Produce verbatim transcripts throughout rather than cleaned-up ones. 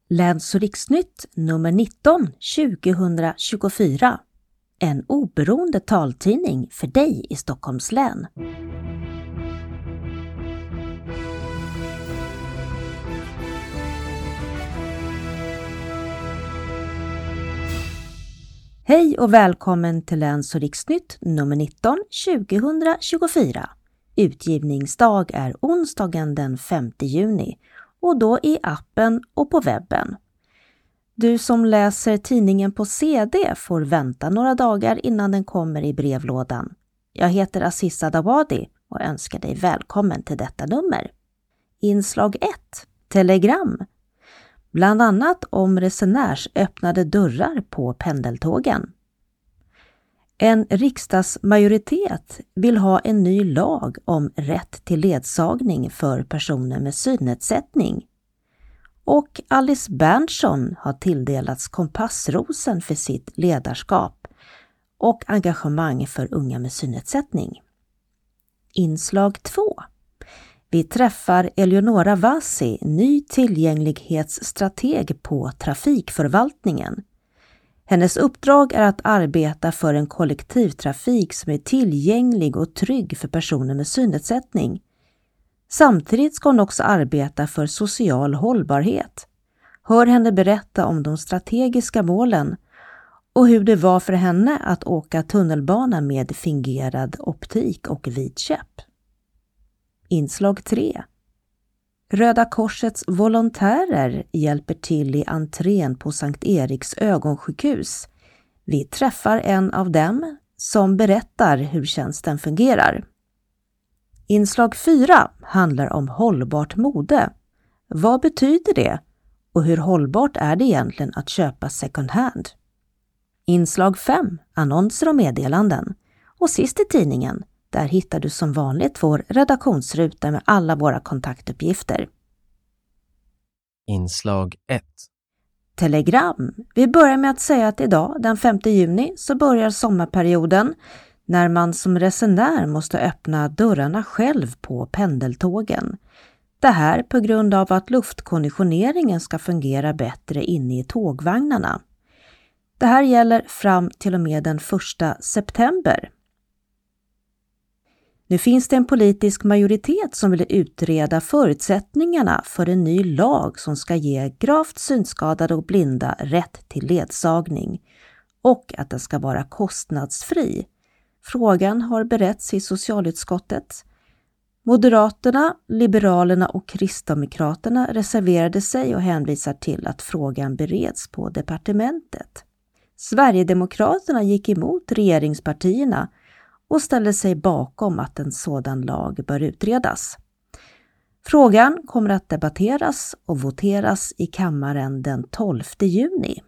Läns- och riksnytt nummer nitton tjugohundratjugofyra. En oberoende taltidning för dig i Stockholms län. Hej och välkommen till Läns- och riksnytt nummer nitton tjugohundratjugofyra. Utgivningsdag är onsdagen den femte juni och då i appen och på webben. Du som läser tidningen på C D får vänta några dagar innan den kommer i brevlådan. Jag heter Aziza Dawadi och önskar dig välkommen till detta nummer. Inslag ett. Telegram. Bland annat om resenärsöppnade dörrar på pendeltågen. En riksdagsmajoritet vill ha en ny lag om rätt till ledsagning för personer med synnedsättning. Och Alice Berntsson har tilldelats Kompassrosen för sitt ledarskap och engagemang för unga med synnedsättning. Inslag två. Vi träffar Eleonora Vassi, ny tillgänglighetsstrateg på trafikförvaltningen. Hennes uppdrag är att arbeta för en kollektivtrafik som är tillgänglig och trygg för personer med synnedsättning. Samtidigt ska hon också arbeta för social hållbarhet. Hör henne berätta om de strategiska målen och hur det var för henne att åka tunnelbana med fingerad optik och vit käpp. Inslag tre. Röda Korsets volontärer hjälper till i entrén på Sankt Eriks ögonsjukhus. Vi träffar en av dem som berättar hur tjänsten fungerar. Inslag fyra handlar om hållbart mode. Vad betyder det och hur hållbart är det egentligen att köpa second hand? Inslag fem. Annonser och meddelanden. Och sist i tidningen, där hittar du som vanligt vår redaktionsruta med alla våra kontaktuppgifter. Inslag ett. Telegram. Vi börjar med att säga att idag, den femte juni, så börjar sommarperioden när man som resenär måste öppna dörrarna själv på pendeltågen. Det här på grund av att luftkonditioneringen ska fungera bättre inne i tågvagnarna. Det här gäller fram till och med den första september. Nu finns det en politisk majoritet som vill utreda förutsättningarna för en ny lag som ska ge gravt synskadade och blinda rätt till ledsagning och att den ska vara kostnadsfri. Frågan har beretts i socialutskottet. Moderaterna, Liberalerna och Kristdemokraterna reserverade sig och hänvisar till att frågan bereds på departementet. Sverigedemokraterna gick emot regeringspartierna och ställde sig bakom att en sådan lag bör utredas. Frågan kommer att debatteras och voteras i kammaren den tolfte juni.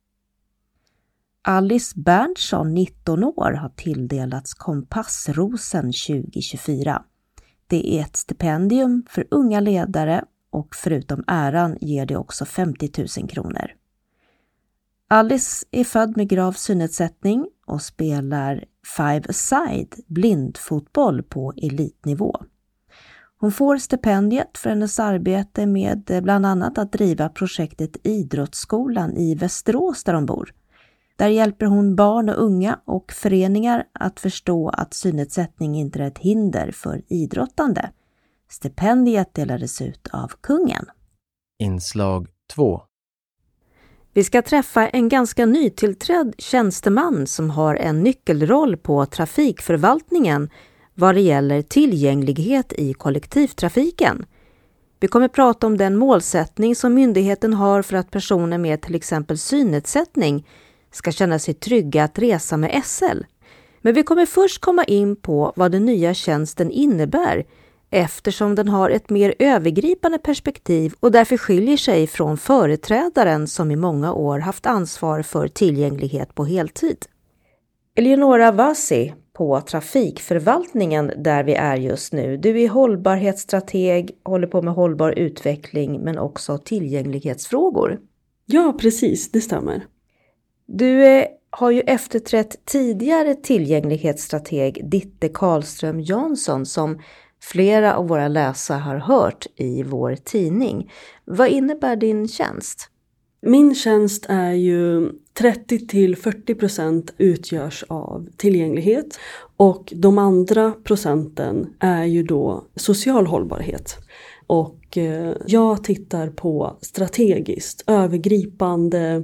Alice Berntsson, nitton år, har tilldelats Kompassrosen tjugohundratjugofyra. Det är ett stipendium för unga ledare och förutom äran ger det också femtio tusen kronor. Alice är född med grav synnedsättning och spelar five-a-side blindfotboll på elitnivå. Hon får stipendiet för hennes arbete med bland annat att driva projektet Idrottsskolan i Västerås där hon bor. Där hjälper hon barn och unga och föreningar att förstå att synnedsättning inte är ett hinder för idrottande. Stipendiet delades ut av kungen. Inslag två. Vi ska träffa en ganska nytillträdd tjänsteman som har en nyckelroll på trafikförvaltningen vad det gäller tillgänglighet i kollektivtrafiken. Vi kommer prata om den målsättning som myndigheten har för att personer med till exempel synnedsättning ska känna sig trygga att resa med S L. Men vi kommer först komma in på vad den nya tjänsten innebär eftersom den har ett mer övergripande perspektiv och därför skiljer sig från företrädaren som i många år haft ansvar för tillgänglighet på heltid. Eleonora Vassi på trafikförvaltningen där vi är just nu. Du är hållbarhetsstrateg, håller på med hållbar utveckling men också tillgänglighetsfrågor. Ja, precis, det stämmer. Du är, har ju efterträtt tidigare tillgänglighetsstrateg Ditte Karlström Jansson som flera av våra läsare har hört i vår tidning. Vad innebär din tjänst? Min tjänst är ju trettio till fyrtio procent utgörs av tillgänglighet och de andra procenten är ju då social hållbarhet. Och jag tittar på strategiskt, övergripande,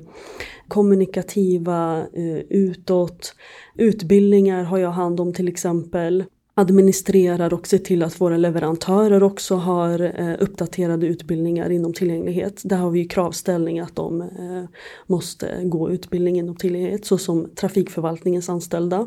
kommunikativa, utåt. Utbildningar har jag hand om till exempel. Administrerar och ser till att våra leverantörer också har uppdaterade utbildningar inom tillgänglighet. Där har vi ju kravställning att de måste gå utbildning inom tillgänglighet, så som trafikförvaltningens anställda.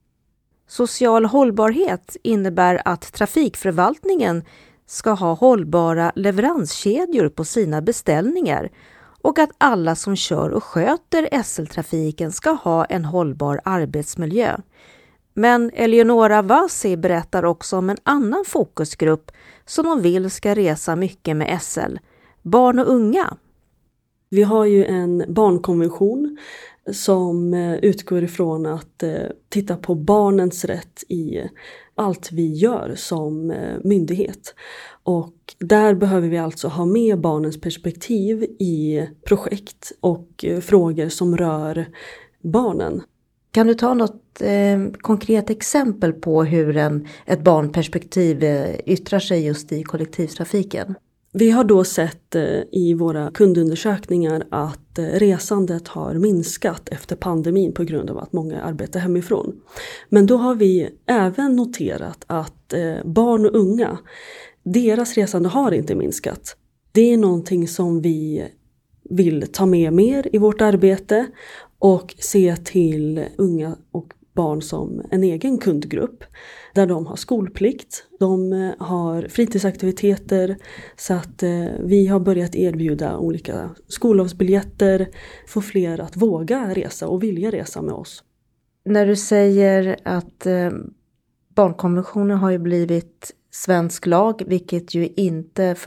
Social hållbarhet innebär att trafikförvaltningen ska ha hållbara leveranskedjor på sina beställningar och att alla som kör och sköter S L-trafiken ska ha en hållbar arbetsmiljö. Men Eleonora Vasi berättar också om en annan fokusgrupp som hon vill ska resa mycket med S L, barn och unga. Vi har ju en barnkonvention som utgår ifrån att titta på barnens rätt i allt vi gör som myndighet. Och där behöver vi alltså ha med barnens perspektiv i projekt och frågor som rör barnen. Kan du ta något eh, konkret exempel på hur en, ett barnperspektiv eh, yttrar sig just i kollektivtrafiken? Vi har då sett eh, i våra kundundersökningar att eh, resandet har minskat efter pandemin på grund av att många arbetar hemifrån. Men då har vi även noterat att eh, barn och unga, deras resande har inte minskat. Det är någonting som vi vill ta med mer i vårt arbete och se till unga och barn som en egen kundgrupp där de har skolplikt, de har fritidsaktiviteter, så att vi har börjat erbjuda olika skollovsbiljetter för fler att våga resa och vilja resa med oss. När du säger att barnkonventionen har ju blivit svensk lag, vilket ju inte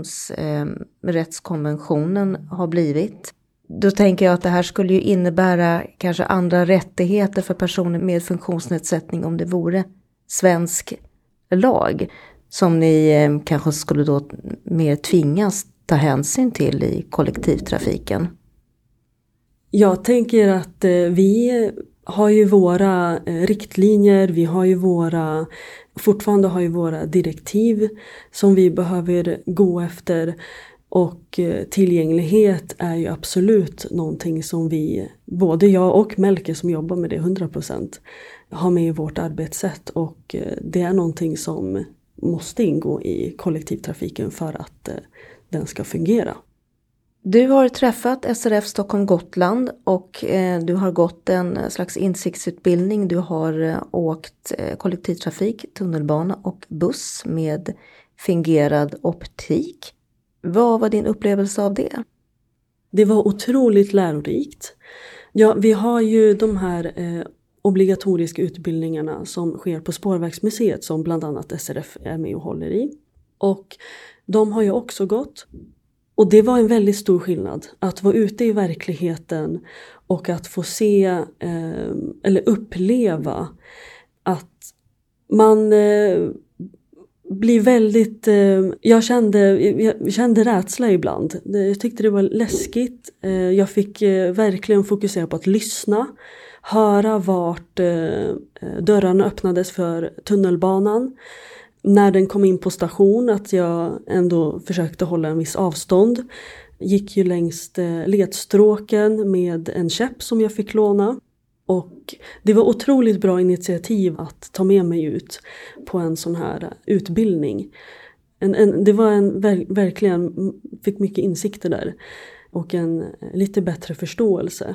funktionsrättskonventionen har blivit. Då tänker jag att det här skulle ju innebära kanske andra rättigheter för personer med funktionsnedsättning om det vore svensk lag som ni kanske skulle då mer tvingas ta hänsyn till i kollektivtrafiken. Jag tänker att vi har ju våra riktlinjer, vi har ju våra, fortfarande har ju våra direktiv som vi behöver gå efter. Och tillgänglighet är ju absolut någonting som vi, både jag och Melke som jobbar med det hundra procent, har med i vårt arbetssätt. Och det är någonting som måste ingå i kollektivtrafiken för att den ska fungera. Du har träffat S R F Stockholm Gotland och eh, du har gått en slags insiktsutbildning. Du har eh, åkt eh, kollektivtrafik, tunnelbana och buss med fingerad optik. Vad var din upplevelse av det? Det var otroligt lärorikt. Ja, vi har ju de här eh, obligatoriska utbildningarna som sker på Spårvägsmuseet som bland annat S R F är med och håller i. Och de har jag också gått. Och det var en väldigt stor skillnad att vara ute i verkligheten och att få se eh, eller uppleva att man eh, blir väldigt, eh, jag kände, jag kände rädsla ibland. Jag tyckte det var läskigt. Eh, jag fick eh, verkligen fokusera på att lyssna, höra vart eh, dörrarna öppnades för tunnelbanan. När den kom in på station, att jag ändå försökte hålla en viss avstånd. Gick ju längs ledstråken med en käpp som jag fick låna. Och det var otroligt bra initiativ att ta med mig ut på en sån här utbildning. En, en, det var en, verkligen, fick mycket insikter där. Och en lite bättre förståelse.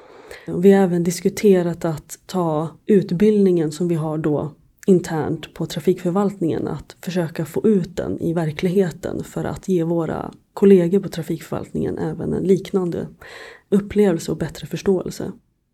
Vi har även diskuterat att ta utbildningen som vi har då internt på trafikförvaltningen, att försöka få ut den i verkligheten för att ge våra kollegor på trafikförvaltningen även en liknande upplevelse och bättre förståelse.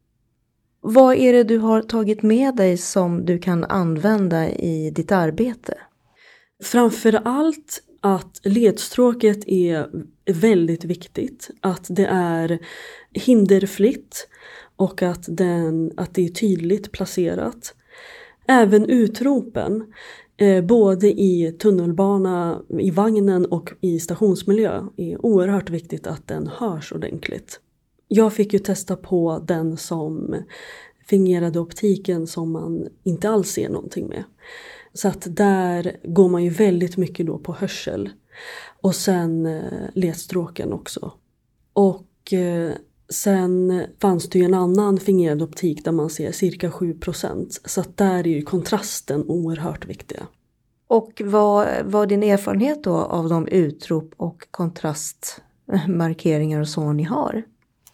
Vad är det du har tagit med dig som du kan använda i ditt arbete? Framför allt att ledstråket är väldigt viktigt, att det är hinderfritt och att, den, att det är tydligt placerat. Även utropen. Eh, både i tunnelbana, i vagnen och i stationsmiljö är oerhört viktigt att den hörs ordentligt. Jag fick ju testa på den som fingerade optiken som man inte alls ser någonting med. Så att där går man ju väldigt mycket då på hörsel. Och sen eh, ledstråken också. Och eh, sen fanns det ju en annan fingerad optik där man ser cirka sju procent. Så att där är ju kontrasten oerhört viktiga. Och vad var din erfarenhet då av de utrop och kontrastmarkeringar och så ni har?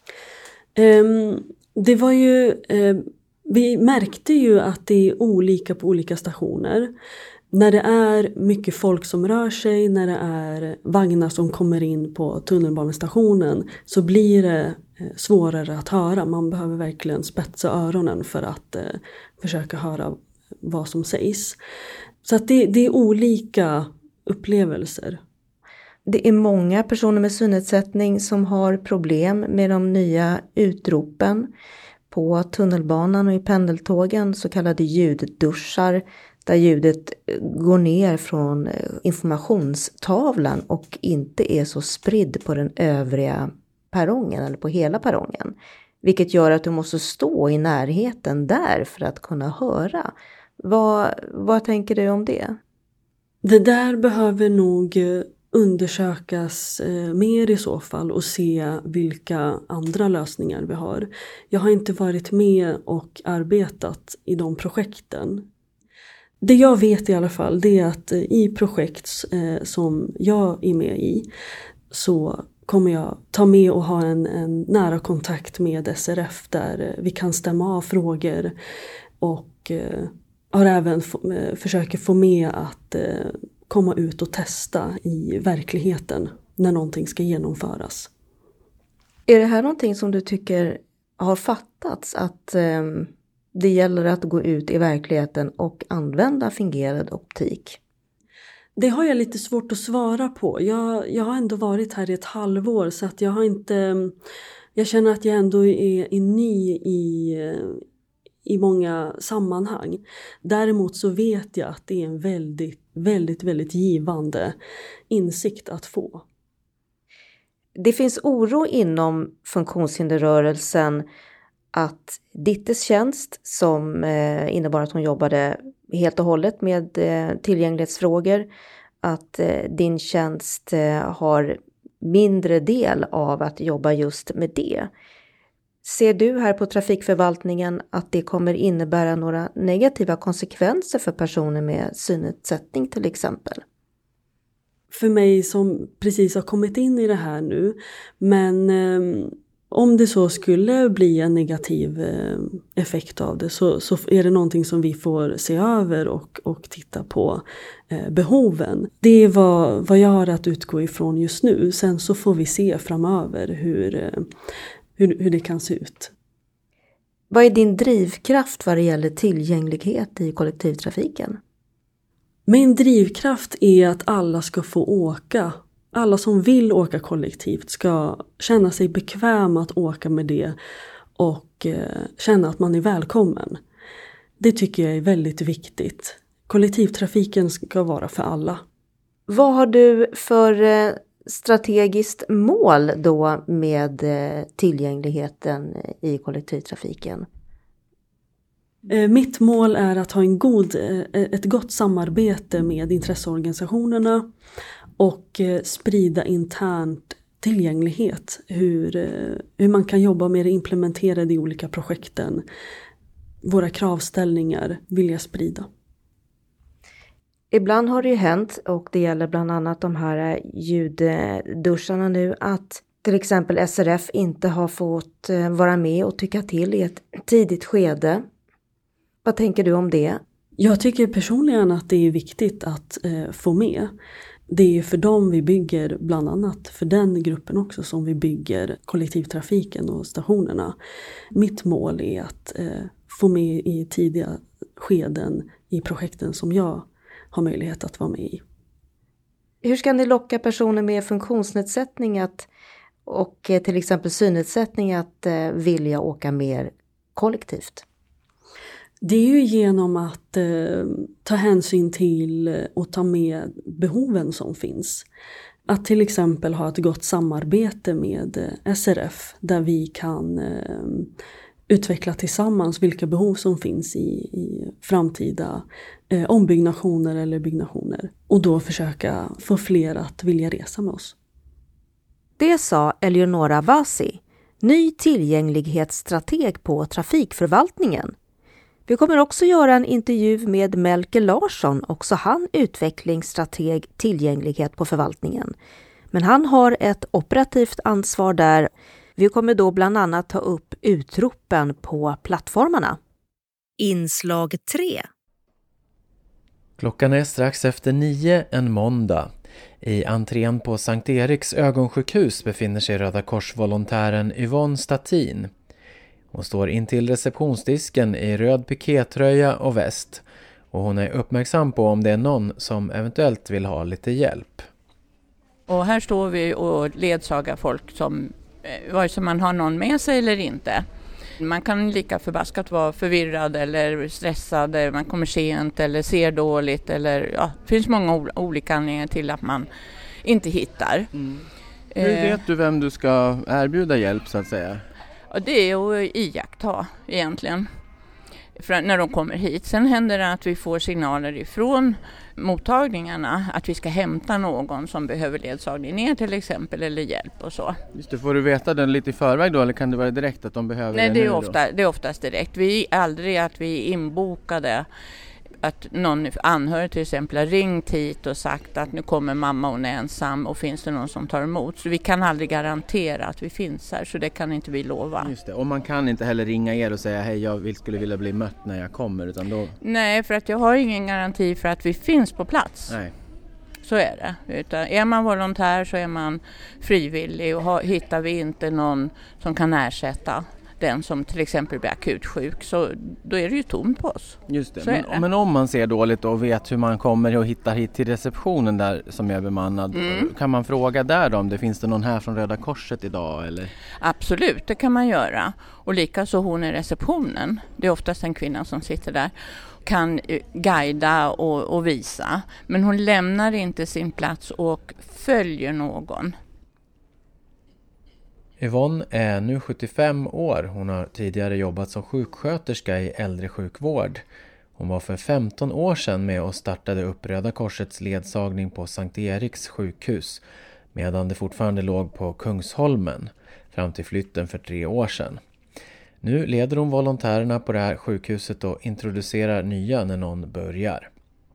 Um, det var ju... Uh, vi märkte ju att det är olika på olika stationer. När det är mycket folk som rör sig, när det är vagnar som kommer in på tunnelbanestationen så blir det svårare att höra. Man behöver verkligen spetsa öronen för att eh, försöka höra vad som sägs. Så att det, det är olika upplevelser. Det är många personer med synnedsättning som har problem med de nya utropen på tunnelbanan och i pendeltågen, så kallade ljudduschar, där ljudet går ner från informationstavlan och inte är så spridd på den övriga perrongen eller på hela perrongen. Vilket gör att du måste stå i närheten där för att kunna höra. Vad, vad tänker du om det? Det där behöver nog undersökas eh, mer i så fall och se vilka andra lösningar vi har. Jag har inte varit med och arbetat i de projekten. Det jag vet i alla fall, det är att eh, i projekt eh, som jag är med i så kommer jag ta med och ha en, en nära kontakt med S R F där eh, vi kan stämma av frågor och eh, har även få, eh, försöker få med att eh, komma ut och testa i verkligheten när någonting ska genomföras. Är det här någonting som du tycker har fattats, att eh, det gäller att gå ut i verkligheten och använda fingerad optik? Det har jag lite svårt att svara på. Jag, jag har ändå varit här i ett halvår så att jag har inte... Jag känner att jag ändå är, är ny i, i många sammanhang. Däremot så vet jag att det är en väldigt, väldigt, väldigt givande insikt att få. Det finns oro inom funktionshinderrörelsen att Dittes tjänst, som eh, innebar att hon jobbade helt och hållet med eh, tillgänglighetsfrågor, att eh, din tjänst eh, har mindre del av att jobba just med det. Ser du här på trafikförvaltningen att det kommer innebära några negativa konsekvenser för personer med synnedsättning till exempel? För mig som precis har kommit in i det här nu, men eh, om det så skulle bli en negativ eh, effekt av det så, så är det någonting som vi får se över och, och titta på eh, behoven. Det är vad, vad jag har att utgå ifrån just nu. Sen så får vi se framöver hur, eh, hur, hur det kan se ut. Vad är din drivkraft vad det gäller tillgänglighet i kollektivtrafiken? Min drivkraft är att alla ska få åka. Alla som vill åka kollektivt ska känna sig bekväma att åka med det och eh, känna att man är välkommen. Det tycker jag är väldigt viktigt. Kollektivtrafiken ska vara för alla. Vad har du för eh, strategiskt mål då med eh, tillgängligheten i kollektivtrafiken? Mitt mål är att ha en god, ett gott samarbete med intresseorganisationerna och sprida internt tillgänglighet. Hur, hur man kan jobba med det implementerade i olika projekten. Våra kravställningar vill jag sprida. Ibland har det ju hänt, och det gäller bland annat de här ljudduscharna nu, att till exempel S R F inte har fått vara med och tycka till i ett tidigt skede. Vad tänker du om det? Jag tycker personligen att det är viktigt att eh, få med. Det är för dem vi bygger, bland annat för den gruppen också, som vi bygger kollektivtrafiken och stationerna. Mitt mål är att eh, få med i tidiga skeden i projekten som jag har möjlighet att vara med i. Hur ska ni locka personer med funktionsnedsättning att, och till exempel synnedsättning att eh, vilja åka mer kollektivt? Det är ju genom att eh, ta hänsyn till och ta med behoven som finns. Att till exempel ha ett gott samarbete med S R F där vi kan eh, utveckla tillsammans vilka behov som finns i, i framtida eh, ombyggnationer eller byggnationer. Och då försöka få fler att vilja resa med oss. Det sa Eleonora Vasi, ny tillgänglighetsstrateg på trafikförvaltningen. Vi kommer också göra en intervju med Melke Larsson, också han utvecklingsstrateg tillgänglighet på förvaltningen. Men han har ett operativt ansvar där. Vi kommer då bland annat ta upp utropen på plattformarna. Inslag tre. Klockan är strax efter nio en måndag. I entrén på Sankt Eriks ögonsjukhus befinner sig Röda Kors-volontären Yvonne Statin. Hon står intill receptionsdisken i röd pikétröja och väst. Och hon är uppmärksam på om det är någon som eventuellt vill ha lite hjälp. Och här står vi och ledsagar folk som, vare sig man har någon med sig eller inte. Man kan lika förbaskat vara förvirrad eller stressad, man kommer sent eller ser dåligt. Eller, ja, det finns många olika anledningar till att man inte hittar. Mm. Hur vet du vem du ska erbjuda hjälp så att säga? Ja, det är att iaktta egentligen. För när de kommer hit. Sen händer det att vi får signaler ifrån mottagningarna att vi ska hämta någon som behöver ledsagning ner till exempel eller hjälp och så. Just det, får du veta den lite i förväg då eller kan det vara direkt att de behöver Nej, det det är nu ofta, det är oftast direkt. Vi är aldrig att vi är inbokade. Att någon anhörig till exempel har ringt hit och sagt att nu kommer mamma, hon är ensam och finns det någon som tar emot. Så vi kan aldrig garantera att vi finns här, så det kan inte vi lova. Just det, och man kan inte heller ringa er och säga hej jag vill, skulle vilja bli mött när jag kommer utan då... Nej, för att jag har ingen garanti för att vi finns på plats. Nej. Så är det. Utan är man volontär så är man frivillig och har, hittar vi inte någon som kan ersätta den som till exempel blir akut sjuk, så då är det ju tomt på oss. Just det. Så Men, det. men om man ser dåligt och vet hur man kommer och hittar hit till receptionen där som är bemannad, mm. kan man fråga där då om det finns det någon här från Röda Korset idag? Eller? Absolut, det kan man göra. Och likaså hon i receptionen, det är oftast en kvinna som sitter där, kan guida och, och visa. Men hon lämnar inte sin plats och följer någon. Yvonne är nu sjuttiofem år. Hon har tidigare jobbat som sjuksköterska i äldresjukvård. Hon var för femton år sedan med och startade upp Röda Korsets ledsagning på Sankt Eriks sjukhus medan det fortfarande låg på Kungsholmen fram till flytten för tre år sedan. Nu leder hon volontärerna på det här sjukhuset och introducerar nya när någon börjar.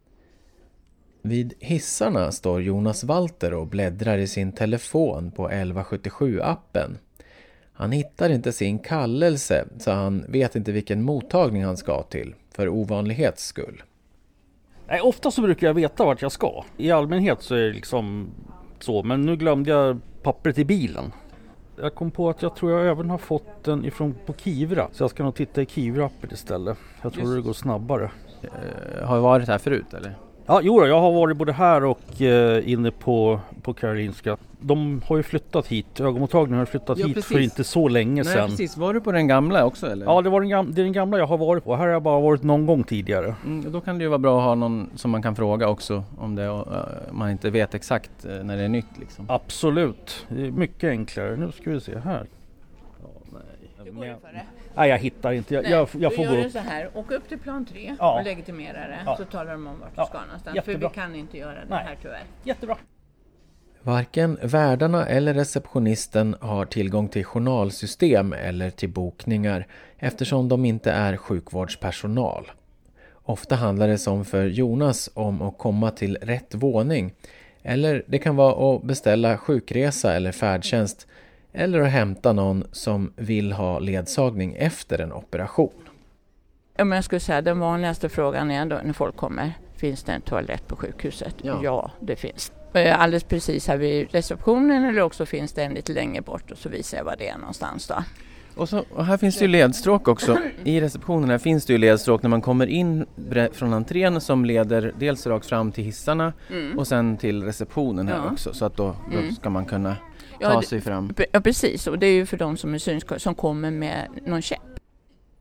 Vid hissarna står Jonas Walter och bläddrar i sin telefon på elva sjuttiosju-appen. Han hittar inte sin kallelse så han vet inte vilken mottagning han ska till, för ovanlighets skull. Nej, ofta så brukar jag veta vart jag ska. I allmänhet så är det liksom så, men nu glömde jag pappret i bilen. Jag kom på att jag tror jag även har fått den ifrån på Kivra, så jag ska nog titta i Kivra-appen istället. Jag tror Just. det går snabbare. Uh, har du varit här förut eller? Ja, jo då, jag har varit både här och eh, inne på, på Karolinska. De har ju flyttat hit, ögonmottagningen har flyttat ja, hit precis. För inte så länge Nej, sedan. Precis, var du på den gamla också eller? Ja, det, var den gamla, det är den gamla jag har varit på. Här har jag bara varit någon gång tidigare. Mm, då kan det ju vara bra att ha någon som man kan fråga också om det, uh, man inte vet exakt uh, när det är nytt liksom. Absolut, det är mycket enklare. Nu ska vi se här. Oh, nej. Du går ju för det. Nej, jag hittar inte. Jag, Nej, jag, jag får gör gå det så här. Åk upp till plan tre ja. och legitimera det. Ja. Så talar de om vart ja. du ska någonstans. Jättebra. För vi kan inte göra det Nej. här tyvärr. Jättebra. Varken värdarna eller receptionisten har tillgång till journalsystem eller till bokningar eftersom de inte är sjukvårdspersonal. Ofta handlar det som för Jonas om att komma till rätt våning. Eller det kan vara att beställa sjukresa eller färdtjänst. Eller att hämta någon som vill ha ledsagning efter en operation. Ja, men jag skulle säga den vanligaste frågan är då när folk kommer. Finns det en toalett på sjukhuset? Ja, ja det finns. Alldeles precis här vid receptionen eller också finns det en lite längre bort och så visar jag var det är någonstans då. Och, så, och här finns det ju ledstråk också. I receptionen här finns det ju ledstråk när man kommer in från entrén som leder dels rakt fram till hissarna mm. och sen till receptionen här ja. också. Så att då, då mm. ska man kunna ta ja, sig fram. Ja precis, och det är ju för de som är synskadade som kommer med någon käpp.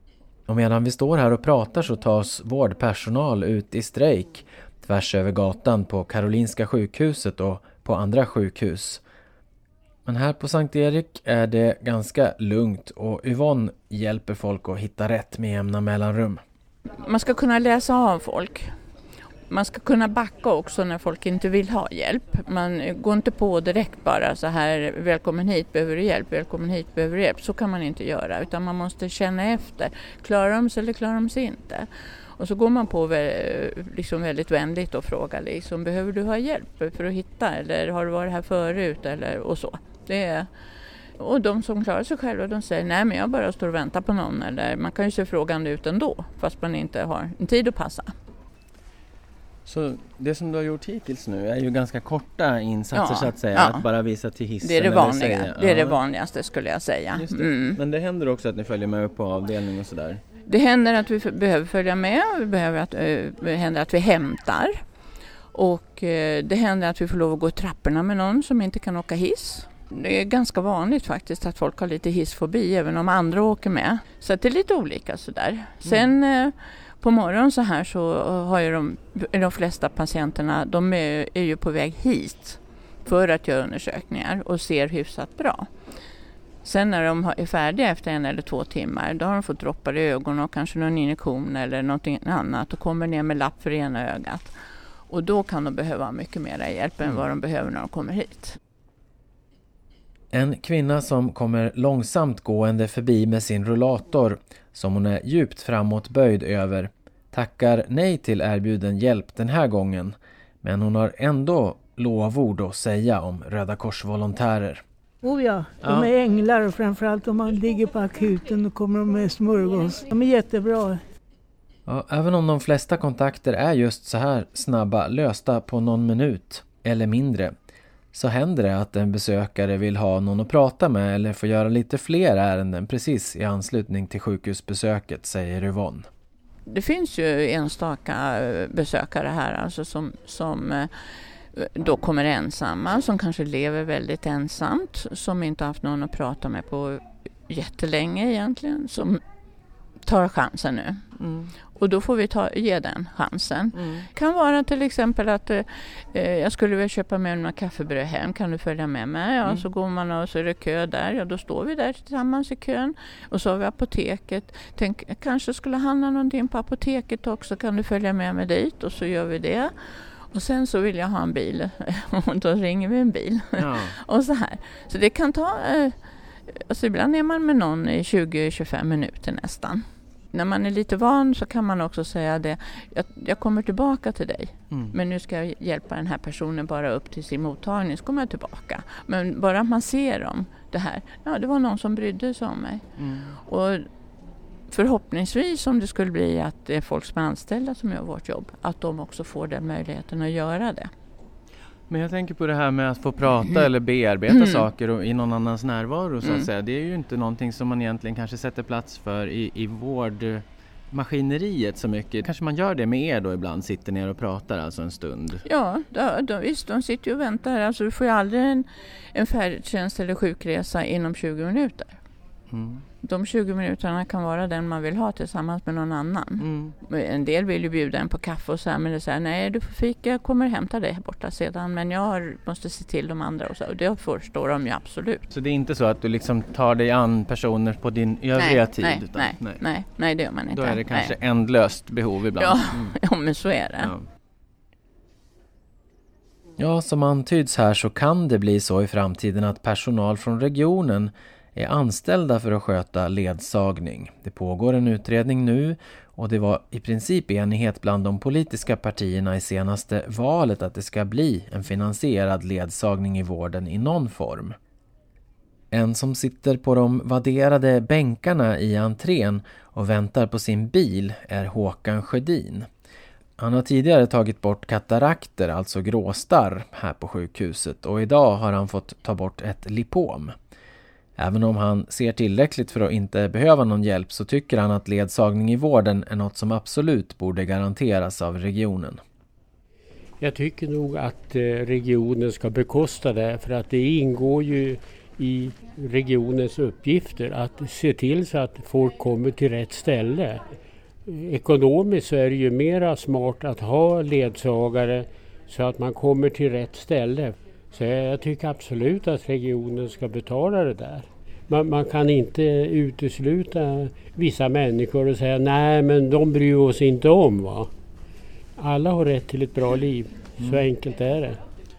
Och medan vi står här och pratar så tas vårdpersonal ut i strejk tvärs över gatan på Karolinska sjukhuset och på andra sjukhus. Men här på Sankt Erik är det ganska lugnt och Yvonne hjälper folk att hitta rätt med jämna mellanrum. Man ska kunna läsa av folk. Man ska kunna backa också när folk inte vill ha hjälp. Man går inte på direkt bara så här, välkommen hit, behöver du hjälp, välkommen hit, behöver du hjälp. Så kan man inte göra, utan man måste känna efter. Klarar de sig eller klarar de sig inte? Och så går man på liksom väldigt vänligt och frågar liksom, behöver du ha hjälp för att hitta, eller har du varit här förut, eller och så. Det är, och de som klarar sig själva, de säger nej, men jag bara står och väntar på någon, eller man kan ju se frågan ut ändå fast man inte har en tid att passa. Så det som du har gjort hittills nu är ju ganska korta insatser, ja, så att säga, ja. att bara visa till hissen. Det är det vanliga, säga. det är ja. det vanligaste skulle jag säga. Just det. Mm. Men det händer också att ni följer med upp på avdelning och sådär? Det händer att vi f- behöver följa med, vi behöver att, uh, det händer att vi hämtar. Och uh, det händer att vi får lov att gå i trapporna med någon som inte kan åka hiss. Det är ganska vanligt faktiskt att folk har lite hissfobi även om andra åker med. Så att det är lite olika sådär. Mm. Sen uh, på morgonen så här så har ju de, de flesta patienterna, de är, är ju på väg hit för att göra undersökningar och ser hyfsat bra. Sen när de är färdiga efter en eller två timmar, då har de fått droppar i ögonen och kanske någon injektion eller något annat och kommer ner med lapp för ena ögat. Och då kan de behöva mycket mer hjälp än vad de behöver när de kommer hit. En kvinna som kommer långsamt gående förbi med sin rullator, som hon är djupt framåtböjd över, tackar nej till erbjuden hjälp den här gången. Men hon har ändå lovord att säga om Röda Kors-volontärer. Oh ja, de är änglar, och framförallt om man ligger på akuten och kommer de med smörgås. De är jättebra. Ja, även om de flesta kontakter är just så här snabba, lösta på någon minut eller mindre, så händer det att en besökare vill ha någon att prata med eller få göra lite fler ärenden precis i anslutning till sjukhusbesöket, säger Yvonne. Det finns ju enstaka besökare här alltså som, som då kommer ensamma, som kanske lever väldigt ensamt, som inte haft någon att prata med på jättelänge egentligen, som tar chansen nu. Mm. Och då får vi ta, ge den chansen. Mm. Kan vara till exempel att eh, jag skulle vilja köpa med några kaffebröd hem, kan du följa med mig? Ja, mm. Så går man och så är det kö där, ja då står vi där tillsammans i kön. Och så har vi apoteket. Tänk, jag kanske skulle handla någonting på apoteket också, kan du följa med mig dit? Och så gör vi det. Och sen så vill jag ha en bil. Och då ringer vi en bil. Ja. Och så här. Så det kan ta... Eh, alltså ibland är man med någon i tjugo till tjugofem minuter nästan. När man är lite van så kan man också säga det. Jag, jag kommer tillbaka till dig. Mm. Men nu ska jag hjälpa den här personen bara upp till sin mottagning. Så kommer jag tillbaka. Men bara att man ser dem. Det här. Ja, det var någon som brydde sig om mig. Mm. Och förhoppningsvis om det skulle bli att det är folk som är anställda som gör vårt jobb, att de också får den möjligheten att göra det. Men jag tänker på det här med att få prata mm. eller bearbeta mm. saker och i någon annans närvaro så att mm. säga. Det är ju inte någonting som man egentligen kanske sätter plats för i, i vårdmaskineriet så mycket. Kanske man gör det med er då ibland, sitter ner och pratar alltså en stund. Ja, då, då, visst, de sitter ju och väntar. Alltså du får ju aldrig en, en färdtjänst eller sjukresa inom tjugo minuter. Mm. De tjugo minuterna kan vara den man vill ha tillsammans med någon annan. Mm. En del vill ju bjuda en på kaffe och så här, men det är så här, nej du får fika, jag kommer hämta dig borta sedan, men jag har, måste se till de andra och så, och det förstår de ju absolut. Så det är inte så att du liksom tar dig an personer på din övriga nej, tid? Nej, utan, nej, nej, nej, nej, det gör man inte. Då är det kanske nej. ändlöst behov ibland. Ja, mm. ja men så är det. Ja. Ja, som antyds här så kan det bli så i framtiden att personal från regionen är anställda för att sköta ledsagning. Det pågår en utredning nu och det var i princip enighet bland de politiska partierna i senaste valet att det ska bli en finansierad ledsagning i vården i någon form. En som sitter på de vadderade bänkarna i entrén och väntar på sin bil är Håkan Sjödin. Han har tidigare tagit bort katarakter, alltså gråstarr, här på sjukhuset och idag har han fått ta bort ett lipom. Även om han ser tillräckligt för att inte behöva någon hjälp så tycker han att ledsagning i vården är något som absolut borde garanteras av regionen. Jag tycker nog att regionen ska bekosta det, för att det ingår ju i regionens uppgifter att se till så att folk kommer till rätt ställe. Ekonomiskt så är det ju mera smart att ha ledsagare så att man kommer till rätt ställe. Så jag tycker absolut att regionen ska betala det där. Man, man kan inte utesluta vissa människor och säga nej men de bryr oss inte om va. Alla har rätt till ett bra liv, så mm. enkelt är det.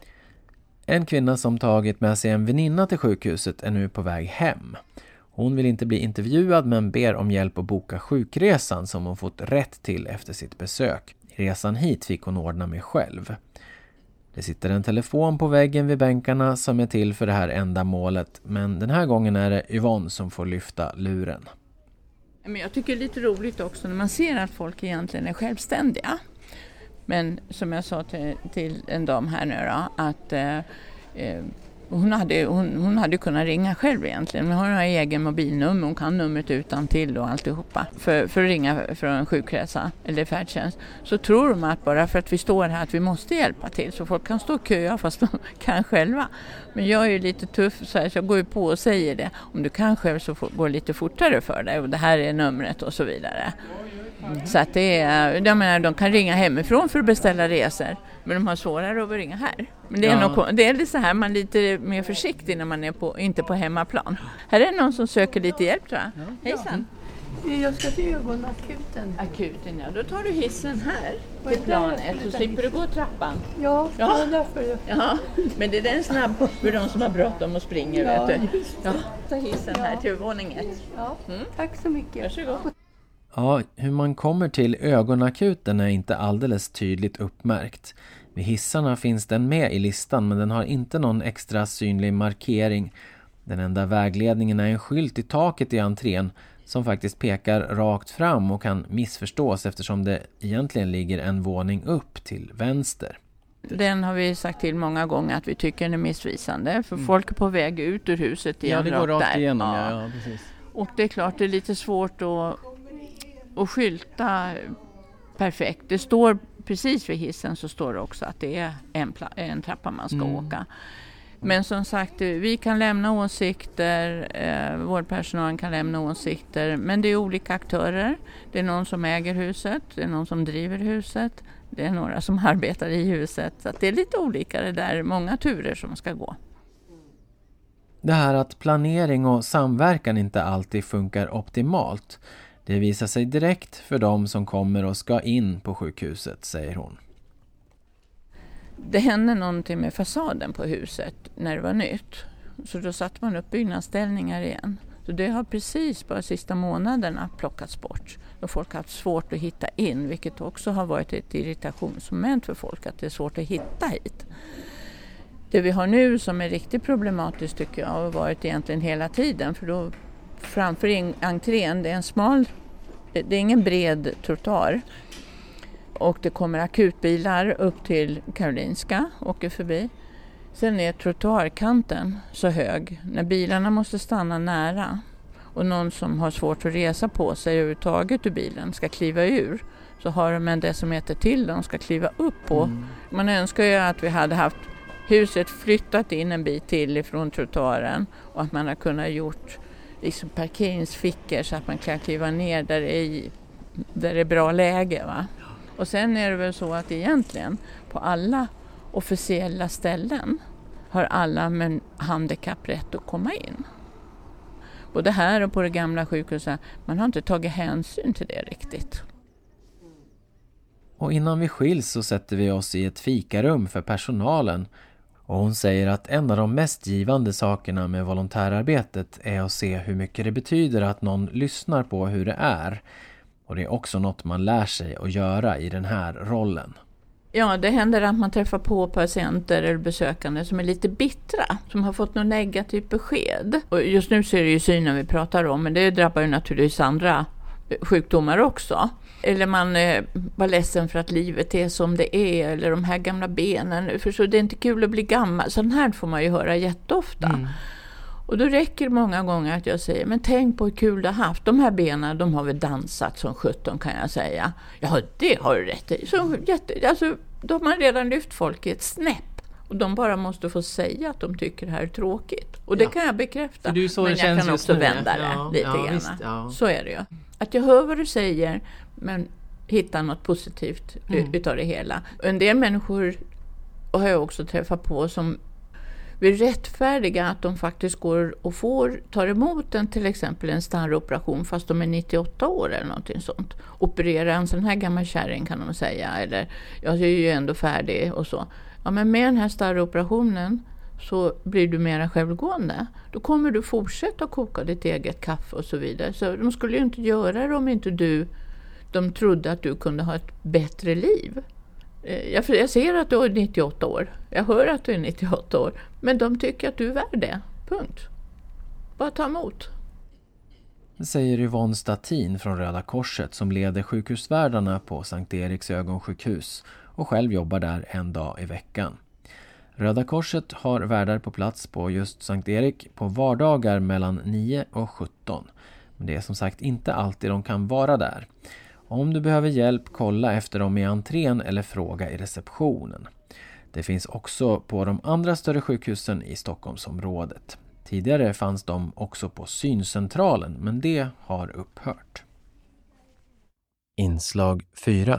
En kvinna som tagit med sig en väninna till sjukhuset är nu på väg hem. Hon vill inte bli intervjuad men ber om hjälp att boka sjukresan som hon fått rätt till efter sitt besök. Resan hit fick hon ordna med själv. Det sitter en telefon på väggen vid bänkarna som är till för det här ändamålet, men den här gången är det Yvonne som får lyfta luren. Men jag tycker det är lite roligt också när man ser att folk egentligen är självständiga. Men som jag sa till, till en dam här nu då, att eh, hon, hade, hon, hon hade kunnat ringa själv egentligen. Men hon har egen mobilnummer, hon kan numret utan till och alltihopa. För, för att ringa för en sjukresa eller färdtjänst. Så tror de att bara för att vi står här att vi måste hjälpa till. Så folk kan stå och köa fast de kan själva. Men jag är ju lite tuff så, här, så jag går ju på och säger det. Om du kan själv så går det lite fortare för dig. Och det här är numret och så vidare. Mm. Så att det är, jag menar, de kan ringa hemifrån för att beställa resor. Men de har svårare att ringa här. Men det är, ja. nog, det är lite så här, man är lite mer försiktig när man är på, inte på hemmaplan. Här är någon som söker lite hjälp tror jag. Ja. Hejsan. Jag ska till ögonakuten. Akuten, ja. Då tar du hissen här till planet så slipper du gå trappan. Ja, ja. ja därför. Ja, men det är den snabb för de som har bråttom och springer, ja, vet du. Ja, ta hissen här till våning ett. Ja, mm. Tack så mycket. Varsågod. Ja, hur man kommer till ögonakuten är inte alldeles tydligt uppmärkt. Vid hissarna finns den med i listan men den har inte någon extra synlig markering. Den enda vägledningen är en skylt i taket i entrén som faktiskt pekar rakt fram och kan missförstås eftersom det egentligen ligger en våning upp till vänster. Den har vi sagt till många gånger att vi tycker den är missvisande för mm. folk är på väg ut ur huset igen. Ja, det går rakt där. igenom. Ja. Ja, ja, precis. Och det är klart det är lite svårt att, att skylta perfekt. Det står precis vid hissen så står det också att det är en, pla- en trappa man ska mm. åka. Men som sagt, vi kan lämna åsikter, eh, vårdpersonalen kan lämna åsikter, men det är olika aktörer. Det är någon som äger huset, det är någon som driver huset, det är några som arbetar i huset. Så att det är lite olika, det där många turer som ska gå. Det här att planering och samverkan inte alltid funkar optimalt, det visar sig direkt för de som kommer och ska in på sjukhuset, säger hon. Det hände någonting med fasaden på huset när det var nytt. Så då satte man upp byggnadsställningar igen. Så det har precis bara sista månaderna plockats bort. Och folk har haft svårt att hitta in, vilket också har varit ett irritationsmoment för folk, att det är svårt att hitta hit. Det vi har nu som är riktigt problematiskt tycker jag har varit egentligen hela tiden. För då framför entrén, det är en smal, det är ingen bred trottoar. Och det kommer akutbilar upp till Karolinska, åker förbi. Sen är trottoarkanten så hög när bilarna måste stanna nära. Och någon som har svårt att resa på sig överhuvudtaget ur bilen ska kliva ur. Så har de en decimeter till de ska kliva upp på. Mm. Man önskar ju att vi hade haft huset flyttat in en bit till ifrån trottoaren. Och att man har kunnat gjort liksom parkeringsfickor så att man kan kliva ner där det är, där det är bra läge, va? Och sen är det väl så att egentligen på alla officiella ställen har alla med handikapp rätt att komma in. Både här och på det gamla sjukhuset, man har inte tagit hänsyn till det riktigt. Och innan vi skiljs så sätter vi oss i ett fikarum för personalen. Och hon säger att en av de mest givande sakerna med volontärarbetet är att se hur mycket det betyder att någon lyssnar på hur det är. Och det är också något man lär sig att göra i den här rollen. Ja, det händer att man träffar på patienter eller besökande som är lite bittra. Som har fått något negativt besked. Och just nu så är det ju synen vi pratar om. Men det drabbar ju naturligtvis andra sjukdomar också. Eller man eh, var ledsen för att livet är som det är. Eller de här gamla benen. För så det är inte kul att bli gammal. Sån här får man ju höra jätteofta. Mm. Och då räcker det många gånger att jag säger, men tänk på hur kul du har haft. De här benen, de har väl dansat som sjutton kan jag säga. Ja, det har du rätt i. Så, jätte, alltså, de har redan lyft folk i ett snäpp. Och de bara måste få säga att de tycker det här är tråkigt. Och det ja. kan jag bekräfta. Det är så men det jag kan också nu. vända det ja, lite ja, grann. Visst, ja. Så är det ju. Att jag hör vad du säger men hittar något positivt mm. utav det hela. En del människor har jag också träffat på som vill rättfärdiga att de faktiskt går och får, tar emot en, till exempel en starroperation fast de är nittioåtta år eller någonting sånt. Operera en sån här gammal kärring kan de säga. Eller jag är ju ändå färdig och så. Ja, men med den här starroperationen så blir du mera självgående. Då kommer du fortsätta koka ditt eget kaffe och så vidare. Så de skulle ju inte göra det om inte du, de trodde att du kunde ha ett bättre liv. Jag, jag ser att du är nittioåtta år. Jag hör att du är nittioåtta år. Men de tycker att du är värd det. Punkt. Bara ta emot. Det säger Yvonne Statin från Röda Korset som leder sjukhusvärdarna på Sankt Eriks ögonsjukhus och själv jobbar där en dag i veckan. Röda Korset har värdar på plats på just Sankt Erik på vardagar mellan nio och sjutton. Men det är som sagt inte alltid de kan vara där. Om du behöver hjälp, kolla efter dem i entrén eller fråga i receptionen. Det finns också på de andra större sjukhusen i Stockholmsområdet. Tidigare fanns de också på syncentralen, men det har upphört. Inslag fyra.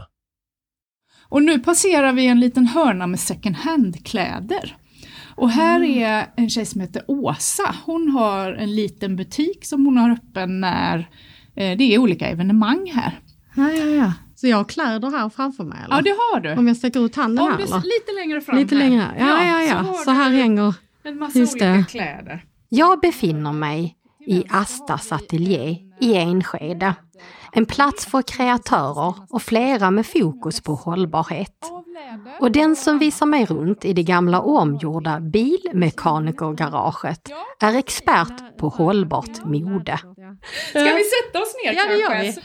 Och nu passerar vi en liten hörna med second hand-kläder. Och här är en tjej som heter Åsa. Hon har en liten butik som hon har öppen när eh, det är olika evenemang här. Ja, ja, ja. Så jag har kläder här framför mig, eller? Ja, det har du. Om jag sträcker ut handen Om här, du, eller? Lite längre fram. Lite här. längre här. Ja, ja, ja. Så, så här hänger en massa just olika det. kläder. Jag befinner mig i Astas ateljé i Enskede. En plats för kreatörer och flera med fokus på hållbarhet. Och den som visar mig runt i det gamla omgjorda bilmekanikergaraget är expert på hållbart mode. Ska vi sätta oss ner? Ja, det gör vi.